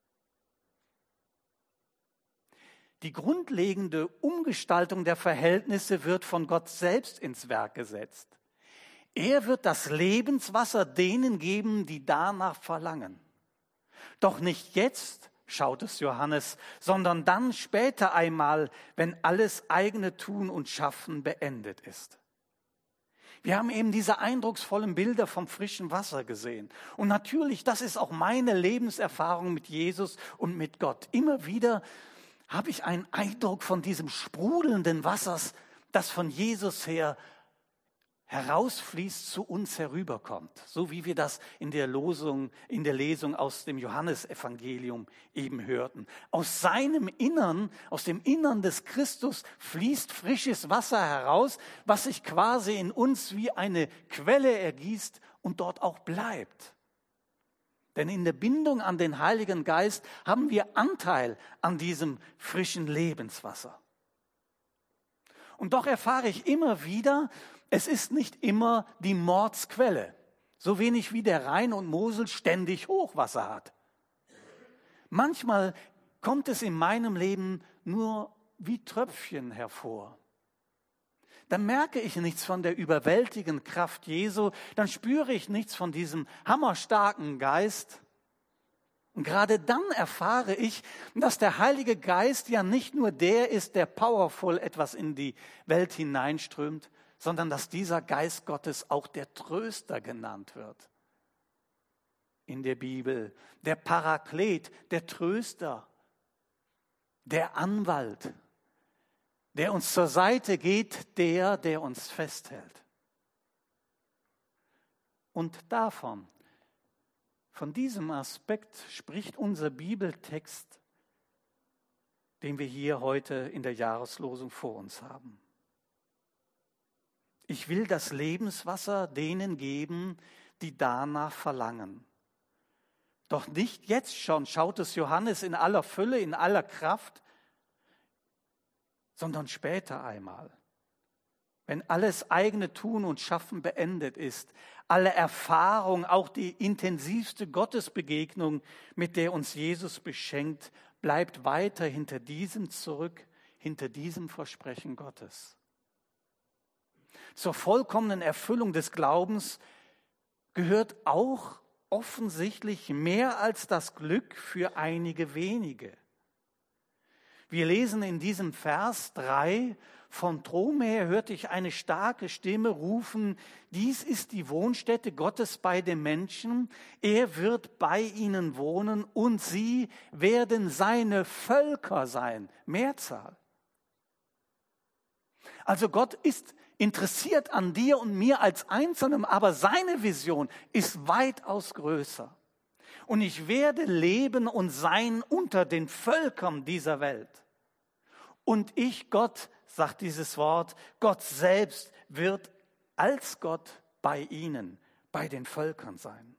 Die grundlegende Umgestaltung der Verhältnisse wird von Gott selbst ins Werk gesetzt. Er wird das Lebenswasser denen geben, die danach verlangen. Doch nicht jetzt, schaut es Johannes, sondern dann später einmal, wenn alles eigene Tun und Schaffen beendet ist. Wir haben eben diese eindrucksvollen Bilder vom frischen Wasser gesehen. Und natürlich, das ist auch meine Lebenserfahrung mit Jesus und mit Gott. Immer wieder habe ich einen Eindruck von diesem sprudelnden Wassers, das von Jesus her herausfließt, zu uns herüberkommt. So wie wir das in der Losung, in der Lesung aus dem Johannesevangelium eben hörten. Aus seinem Innern, aus dem Innern des Christus fließt frisches Wasser heraus, was sich quasi in uns wie eine Quelle ergießt und dort auch bleibt. Denn in der Bindung an den Heiligen Geist haben wir Anteil an diesem frischen Lebenswasser. Und doch erfahre ich immer wieder, es ist nicht immer die Mordsquelle, so wenig wie der Rhein und Mosel ständig Hochwasser hat. Manchmal kommt es in meinem Leben nur wie Tröpfchen hervor. Dann merke ich nichts von der überwältigenden Kraft Jesu, dann spüre ich nichts von diesem hammerstarken Geist. Und gerade dann erfahre ich, dass der Heilige Geist ja nicht nur der ist, der powerful etwas in die Welt hineinströmt, sondern dass dieser Geist Gottes auch der Tröster genannt wird. In der Bibel, der Paraklet, der Tröster, der Anwalt, der uns zur Seite geht, der, der uns festhält. Und davon, von diesem Aspekt spricht unser Bibeltext, den wir hier heute in der Jahreslosung vor uns haben. Ich will das Lebenswasser denen geben, die danach verlangen. Doch nicht jetzt schon, schaut es Johannes in aller Fülle, in aller Kraft, sondern später einmal, wenn alles eigene Tun und Schaffen beendet ist, alle Erfahrung, auch die intensivste Gottesbegegnung, mit der uns Jesus beschenkt, bleibt weiter hinter diesem zurück, hinter diesem Versprechen Gottes. Zur vollkommenen Erfüllung des Glaubens gehört auch offensichtlich mehr als das Glück für einige wenige. Wir lesen in diesem Vers drei, von Thron her hörte ich eine starke Stimme rufen, dies ist die Wohnstätte Gottes bei den Menschen, er wird bei ihnen wohnen und sie werden seine Völker sein, Mehrzahl. Also Gott ist interessiert an dir und mir als Einzelnem, aber seine Vision ist weitaus größer. Und ich werde leben und sein unter den Völkern dieser Welt. Und ich, Gott, sagt dieses Wort, Gott selbst wird als Gott bei ihnen, bei den Völkern sein.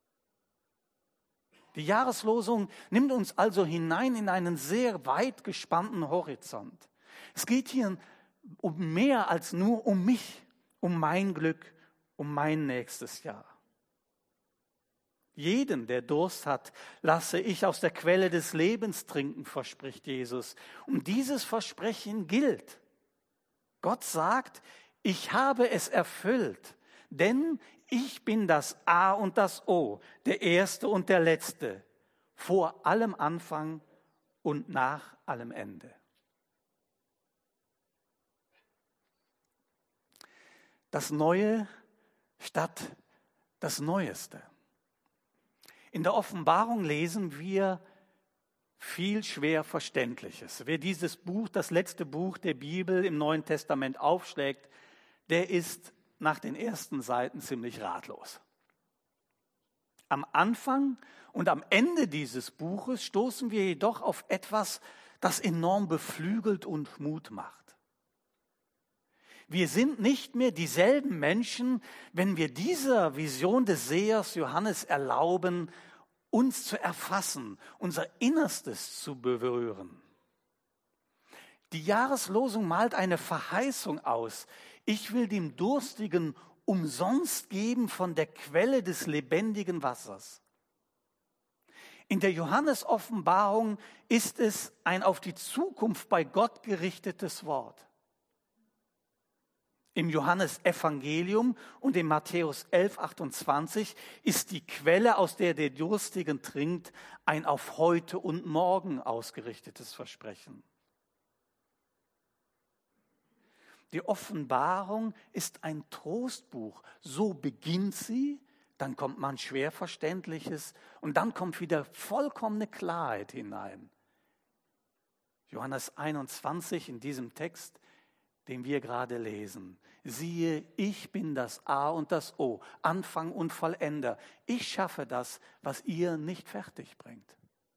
Die Jahreslosung nimmt uns also hinein in einen sehr weit gespannten Horizont. Es geht hier um mehr als nur um mich, um mein Glück, um mein nächstes Jahr. Jeden, der Durst hat, lasse ich aus der Quelle des Lebens trinken, verspricht Jesus. Und dieses Versprechen gilt. Gott sagt, ich habe es erfüllt, denn ich bin das A und das O, der Erste und der Letzte, vor allem Anfang und nach allem Ende. Das Neue statt das Neueste. In der Offenbarung lesen wir viel schwer Verständliches. Wer dieses Buch, das letzte Buch der Bibel im Neuen Testament aufschlägt, der ist nach den ersten Seiten ziemlich ratlos. Am Anfang und am Ende dieses Buches stoßen wir jedoch auf etwas, das enorm beflügelt und Mut macht. Wir sind nicht mehr dieselben Menschen, wenn wir dieser Vision des Sehers Johannes erlauben, uns zu erfassen, unser Innerstes zu berühren. Die Jahreslosung malt eine Verheißung aus. Ich will dem Durstigen umsonst geben von der Quelle des lebendigen Wassers. In der Johannes-Offenbarung ist es ein auf die Zukunft bei Gott gerichtetes Wort. Im Johannesevangelium und in Matthäus elf, achtundzwanzig ist die Quelle, aus der der Durstigen trinkt, ein auf heute und morgen ausgerichtetes Versprechen. Die Offenbarung ist ein Trostbuch. So beginnt sie, dann kommt man Schwerverständliches und dann kommt wieder vollkommene Klarheit hinein. Johannes einundzwanzig in diesem Text, den wir gerade lesen. Siehe, ich bin das A und das O, Anfang und Vollender. Ich schaffe das, was ihr nicht fertig bringt.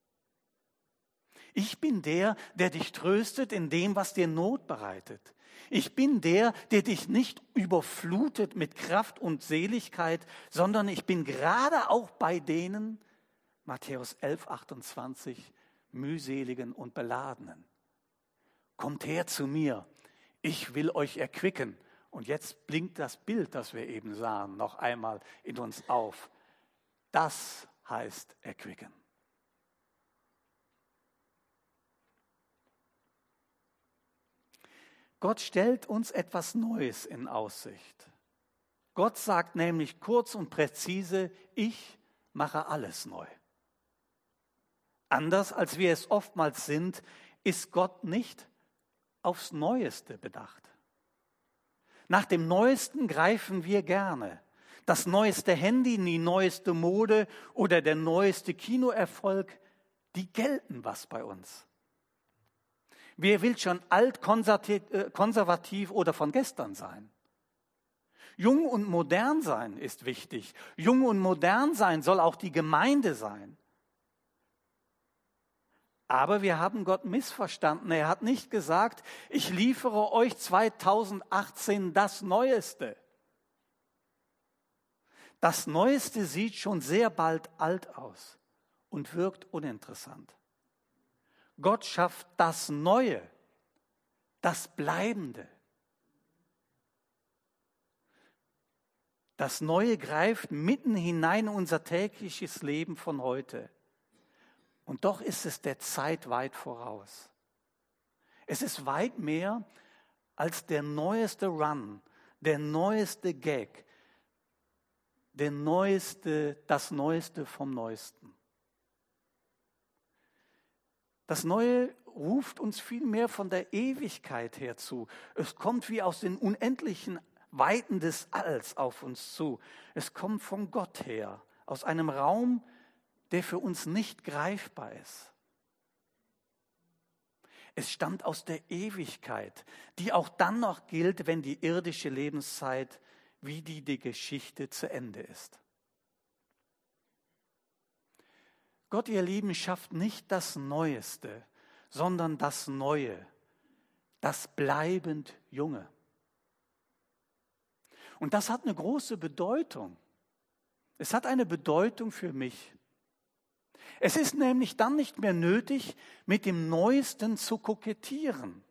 Ich bin der, der dich tröstet in dem, was dir Not bereitet. Ich bin der, der dich nicht überflutet mit Kraft und Seligkeit, sondern ich bin gerade auch bei denen, Matthäus elf, achtundzwanzig, mühseligen und beladenen. Kommt her zu mir, ich will euch erquicken. Und jetzt blinkt das Bild, das wir eben sahen, noch einmal in uns auf. Das heißt erquicken. Gott stellt uns etwas Neues in Aussicht. Gott sagt nämlich kurz und präzise, ich mache alles neu. Anders als wir es oftmals sind, ist Gott nicht aufs Neueste bedacht. Nach dem Neuesten greifen wir gerne. Das neueste Handy, die neueste Mode oder der neueste Kinoerfolg, die gelten was bei uns. Wer will schon alt, konservativ oder von gestern sein? Jung und modern sein ist wichtig. Jung und modern sein soll auch die Gemeinde sein. Aber wir haben Gott missverstanden. Er hat nicht gesagt, ich liefere euch zweitausendachtzehn das Neueste. Das Neueste sieht schon sehr bald alt aus und wirkt uninteressant. Gott schafft das Neue, das Bleibende. Das Neue greift mitten hinein in unser tägliches Leben von heute. Und doch ist es der Zeit weit voraus. Es ist weit mehr als der neueste Run, der neueste Gag, der neueste, das Neueste vom Neuesten. Das Neue ruft uns vielmehr von der Ewigkeit her zu. Es kommt wie aus den unendlichen Weiten des Alls auf uns zu. Es kommt von Gott her, aus einem Raum, der für uns nicht greifbar ist. Es stammt aus der Ewigkeit, die auch dann noch gilt, wenn die irdische Lebenszeit wie die der Geschichte zu Ende ist. Gott, ihr Lieben, schafft nicht das Neueste, sondern das Neue, das bleibend Junge. Und das hat eine große Bedeutung. Es hat eine Bedeutung für mich. Es ist nämlich dann nicht mehr nötig, mit dem Neuesten zu kokettieren,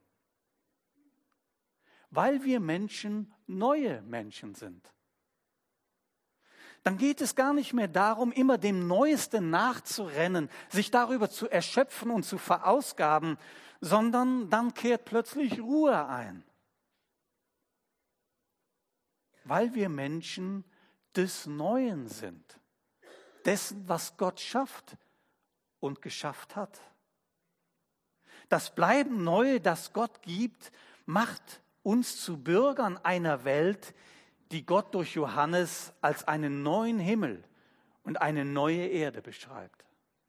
weil wir Menschen neue Menschen sind. Dann geht es gar nicht mehr darum, immer dem Neuesten nachzurennen, sich darüber zu erschöpfen und zu verausgaben, sondern dann kehrt plötzlich Ruhe ein. Weil wir Menschen des Neuen sind, dessen, was Gott schafft und geschafft hat. Das Bleiben Neue, das Gott gibt, macht uns zu Bürgern einer Welt, die Gott durch Johannes als einen neuen Himmel und eine neue Erde beschreibt.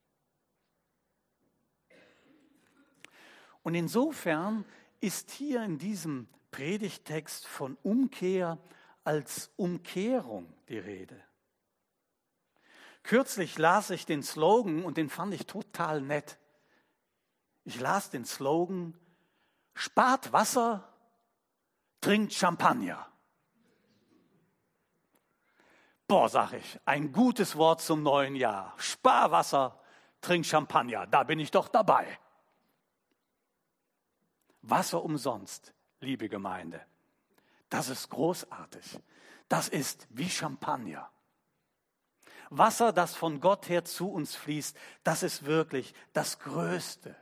Und insofern ist hier in diesem Predigtext von Umkehr als Umkehrung die Rede. Kürzlich las ich den Slogan und den fand ich total nett. Ich las den Slogan: Spart Wasser, trinkt Champagner. Boah, sag ich, ein gutes Wort zum neuen Jahr. Spar Wasser, trink Champagner, da bin ich doch dabei. Wasser umsonst, liebe Gemeinde. Das ist großartig. Das ist wie Champagner. Wasser, das von Gott her zu uns fließt, das ist wirklich das Größte.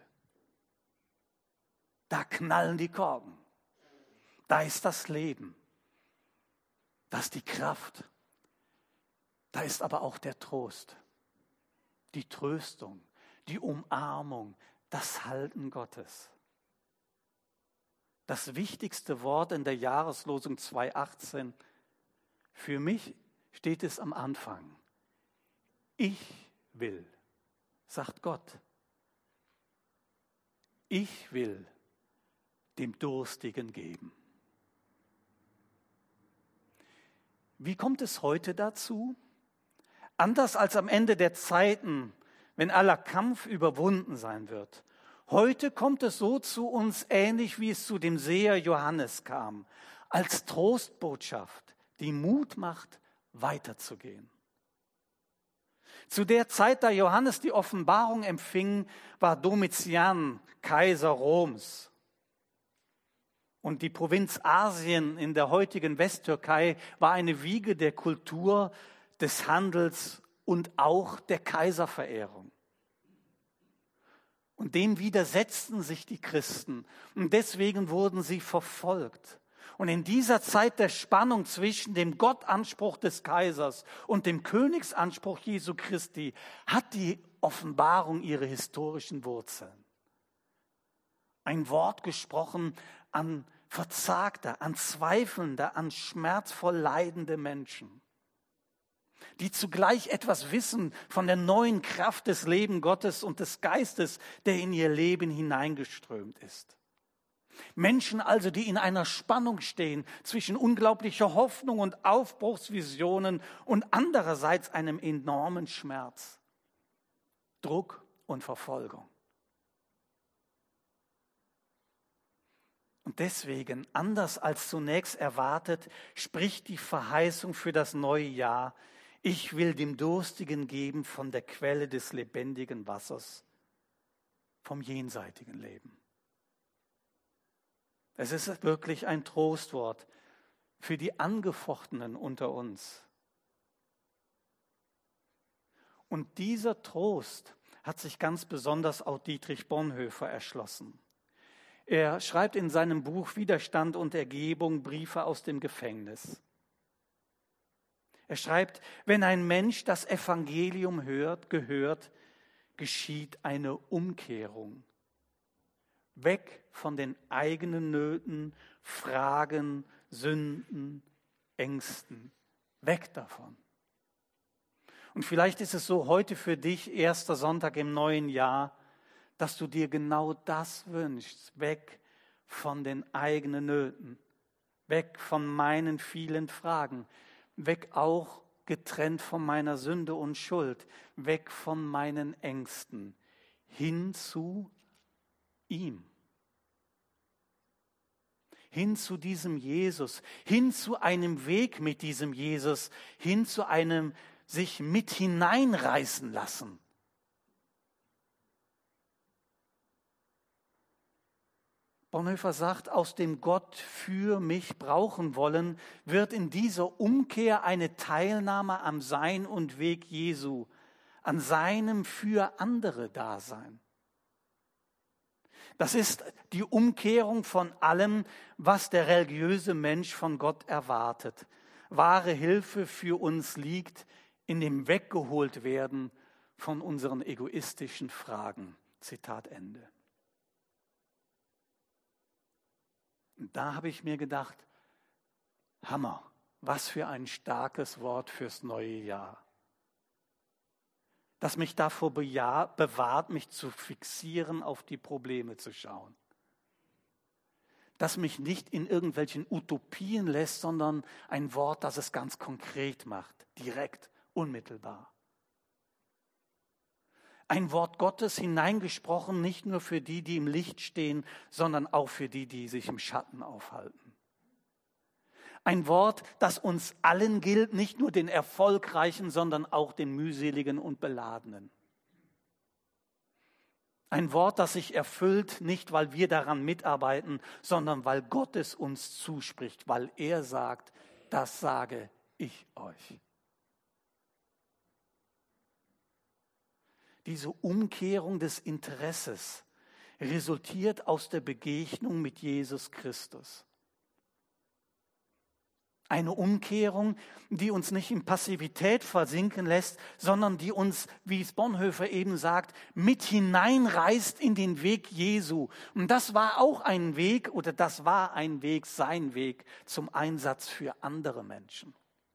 Da knallen die Korken. Da ist das Leben. Da ist die Kraft. Da ist aber auch der Trost, die Tröstung, die Umarmung, das Halten Gottes. Das wichtigste Wort in der Jahreslosung zweitausendachtzehn, für mich steht es am Anfang. Ich will, sagt Gott. Ich will dem Durstigen geben. Wie kommt es heute dazu? Anders als am Ende der Zeiten, wenn aller Kampf überwunden sein wird. Heute kommt es so zu uns ähnlich, wie es zu dem Seher Johannes kam, als Trostbotschaft, die Mut macht, weiterzugehen. Zu der Zeit, da Johannes die Offenbarung empfing, war Domitian Kaiser Roms. Und die Provinz Asien in der heutigen Westtürkei war eine Wiege der Kultur, des Handels und auch der Kaiserverehrung. Und dem widersetzten sich die Christen und deswegen wurden sie verfolgt. Und in dieser Zeit der Spannung zwischen dem Gottanspruch des Kaisers und dem Königsanspruch Jesu Christi hat die Offenbarung ihre historischen Wurzeln. Ein Wort gesprochen an verzagte, an zweifelnde, an schmerzvoll leidende Menschen, die zugleich etwas wissen von der neuen Kraft des Lebens Gottes und des Geistes, der in ihr Leben hineingeströmt ist. Menschen also, die in einer Spannung stehen zwischen unglaublicher Hoffnung und Aufbruchsvisionen und andererseits einem enormen Schmerz, Druck und Verfolgung. Und deswegen, anders als zunächst erwartet, spricht die Verheißung für das neue Jahr: Ich will dem Durstigen geben von der Quelle des lebendigen Wassers, vom jenseitigen Leben. Es ist wirklich ein Trostwort für die Angefochtenen unter uns. Und dieser Trost hat sich ganz besonders auch Dietrich Bonhoeffer erschlossen. Er schreibt in seinem Buch Widerstand und Ergebung Briefe aus dem Gefängnis. Er schreibt, wenn ein Mensch das Evangelium hört, gehört, geschieht eine Umkehrung. Weg von den eigenen Nöten, Fragen, Sünden, Ängsten. Weg davon. Und vielleicht ist es so heute für dich, erster Sonntag im neuen Jahr, dass du dir genau das wünschst. Weg von den eigenen Nöten. Weg von meinen vielen Fragen. Weg auch getrennt von meiner Sünde und Schuld. Weg von meinen Ängsten. Hin zu ihm. Hin zu diesem Jesus, hin zu einem Weg mit diesem Jesus, hin zu einem sich mit hineinreißen lassen. Bonhoeffer sagt, aus dem Gott für mich brauchen wollen, wird in dieser Umkehr eine Teilnahme am Sein und Weg Jesu, an seinem für andere Dasein. Das ist die Umkehrung von allem, was der religiöse Mensch von Gott erwartet. Wahre Hilfe für uns liegt in dem Weggeholtwerden von unseren egoistischen Fragen. Zitat Ende. Und da habe ich mir gedacht, Hammer, was für ein starkes Wort fürs neue Jahr. Das mich davor bejahr, bewahrt, mich zu fixieren, auf die Probleme zu schauen. Das mich nicht in irgendwelchen Utopien lässt, sondern ein Wort, das es ganz konkret macht, direkt, unmittelbar. Ein Wort Gottes hineingesprochen, nicht nur für die, die im Licht stehen, sondern auch für die, die sich im Schatten aufhalten. Ein Wort, das uns allen gilt, nicht nur den Erfolgreichen, sondern auch den mühseligen und Beladenen. Ein Wort, das sich erfüllt, nicht weil wir daran mitarbeiten, sondern weil Gott es uns zuspricht, weil er sagt, das sage ich euch. Diese Umkehrung des Interesses resultiert aus der Begegnung mit Jesus Christus. Eine Umkehrung, die uns nicht in Passivität versinken lässt, sondern die uns, wie es Bonhoeffer eben sagt, mit hineinreißt in den Weg Jesu. Und das war auch ein Weg, oder das war ein Weg, sein Weg zum Einsatz für andere Menschen.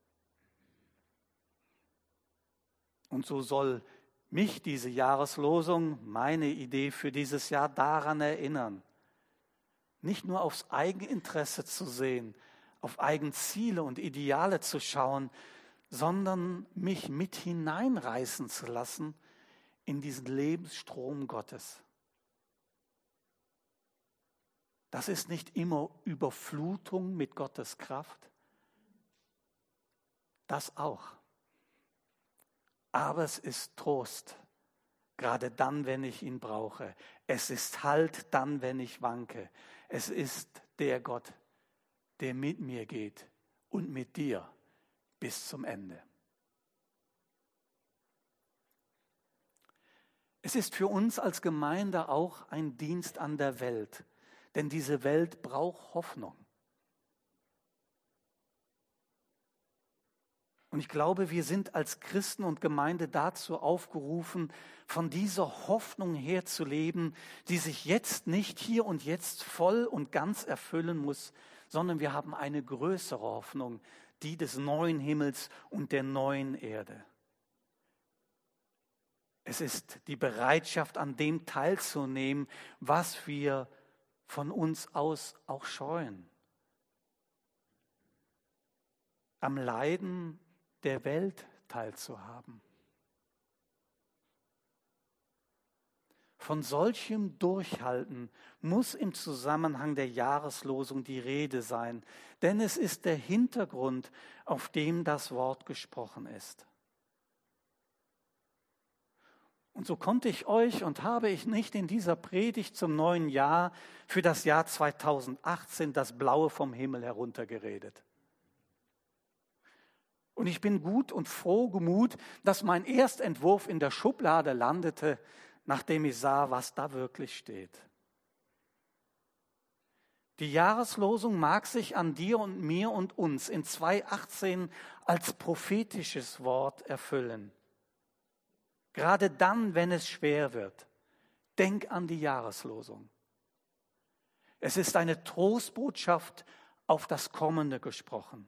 Und so soll mich diese Jahreslosung, meine Idee für dieses Jahr, daran erinnern, nicht nur aufs Eigeninteresse zu sehen, auf Eigenziele und Ideale zu schauen, sondern mich mit hineinreißen zu lassen in diesen Lebensstrom Gottes. Das ist nicht immer Überflutung mit Gottes Kraft, das auch. Aber es ist Trost, gerade dann, wenn ich ihn brauche. Es ist Halt dann, wenn ich wanke. Es ist der Gott, der mit mir geht und mit dir bis zum Ende. Es ist für uns als Gemeinde auch ein Dienst an der Welt, denn diese Welt braucht Hoffnung. Und ich glaube, wir sind als Christen und Gemeinde dazu aufgerufen, von dieser Hoffnung her zu leben, die sich jetzt nicht hier und jetzt voll und ganz erfüllen muss, sondern wir haben eine größere Hoffnung, die des neuen Himmels und der neuen Erde. Es ist die Bereitschaft, an dem teilzunehmen, was wir von uns aus auch scheuen. Am Leiden der Welt teilzuhaben. Von solchem Durchhalten muss im Zusammenhang der Jahreslosung die Rede sein, denn es ist der Hintergrund, auf dem das Wort gesprochen ist. Und so konnte ich euch und habe ich nicht in dieser Predigt zum neuen Jahr für das Jahr zweitausendachtzehn das Blaue vom Himmel heruntergeredet. Und ich bin gut und froh gemut, dass mein Erstentwurf in der Schublade landete, nachdem ich sah, was da wirklich steht. Die Jahreslosung mag sich an dir und mir und uns in zweitausendachtzehn als prophetisches Wort erfüllen. Gerade dann, wenn es schwer wird, denk an die Jahreslosung. Es ist eine Trostbotschaft auf das Kommende gesprochen.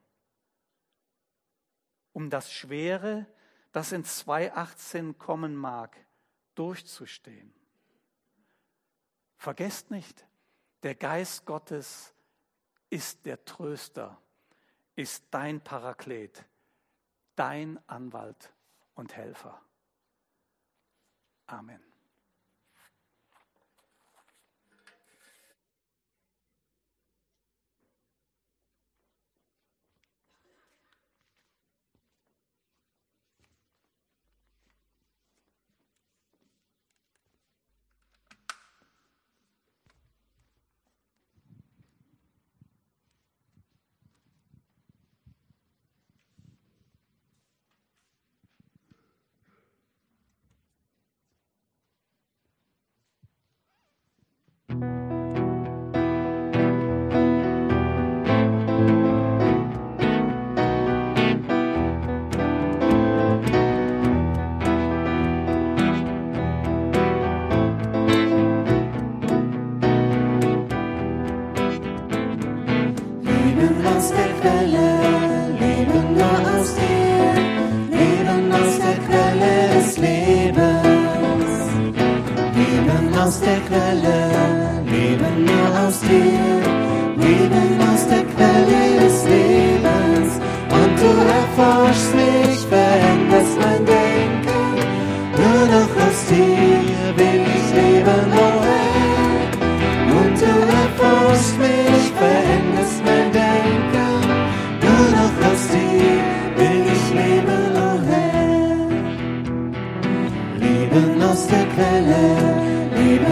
Um das Schwere, das in zweitausendachtzehn kommen mag, durchzustehen. Vergesst nicht, der Geist Gottes ist der Tröster, ist dein Paraklet, dein Anwalt und Helfer. Amen. aus der Quelle, Leben nur aus dir, Leben aus der Quelle des Lebens. Und du erforschst mich, veränderst mein Denken, nur noch aus dir will ich leben, oh Herr. Und du erforschst mich, veränderst mein Denken, nur noch aus dir will ich leben, oh Herr. Leben aus der Quelle, Leben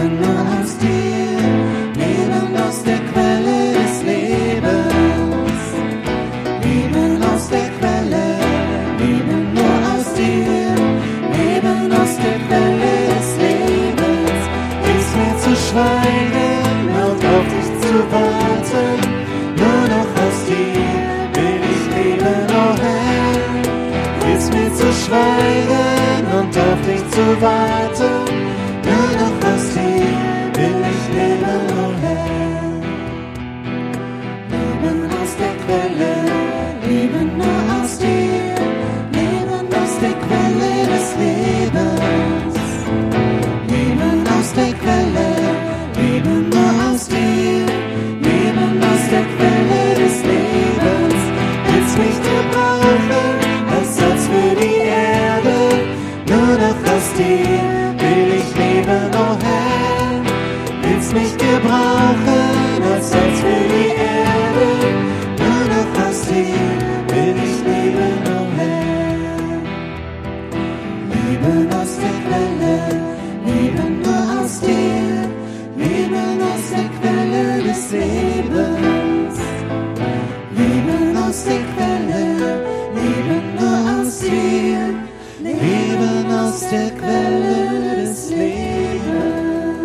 warten. Nur noch aus dir will ich leben, oh Herr. Leben aus der Quelle, leben nur aus dir. Leben aus der Quelle des Lebens. Leben aus der Quelle, leben nur aus dir. Leben aus der Quelle des Lebens. Willst mich gebrauchen als Salz für die Erde. Nur noch aus dir will ich leben, oh Herr. Willst mich gebrauchen als Salz für die Erde. Nur noch aus dir will ich leben, oh Herr. Leben aus der Quelle, leben nur aus dir. Leben aus der Quelle des Lebens. Leben aus der Quelle, leben nur aus dir. Leben aus der Quelle des Lebens.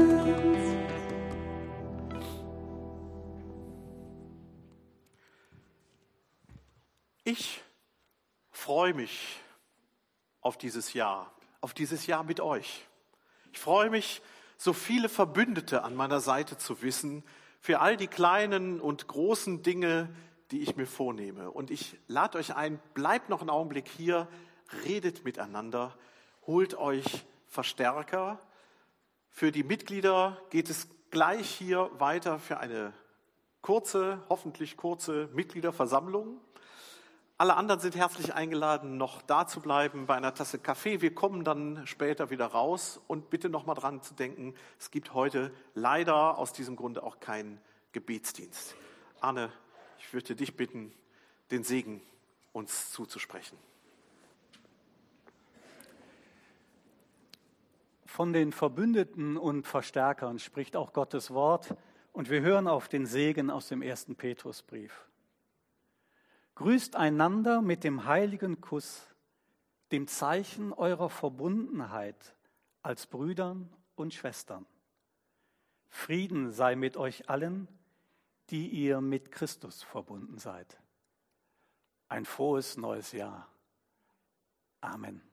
Ich freue mich auf dieses Jahr, auf dieses Jahr mit euch. Ich freue mich, so viele Verbündete an meiner Seite zu wissen, für all die kleinen und großen Dinge, die ich mir vornehme. Und ich lade euch ein, bleibt noch einen Augenblick hier, redet miteinander, holt euch Verstärker. Für die Mitglieder geht es gleich hier weiter für eine kurze, hoffentlich kurze Mitgliederversammlung. Alle anderen sind herzlich eingeladen, noch da zu bleiben bei einer Tasse Kaffee. Wir kommen dann später wieder raus und bitte noch mal dran zu denken, es gibt heute leider aus diesem Grunde auch keinen Gebetsdienst. Arne, ich würde dich bitten, den Segen uns zuzusprechen. Von den Verbündeten und Verstärkern spricht auch Gottes Wort und wir hören auf den Segen aus dem ersten Petrusbrief. Grüßt einander mit dem heiligen Kuss, dem Zeichen eurer Verbundenheit als Brüdern und Schwestern. Frieden sei mit euch allen, die ihr mit Christus verbunden seid. Ein frohes neues Jahr. Amen.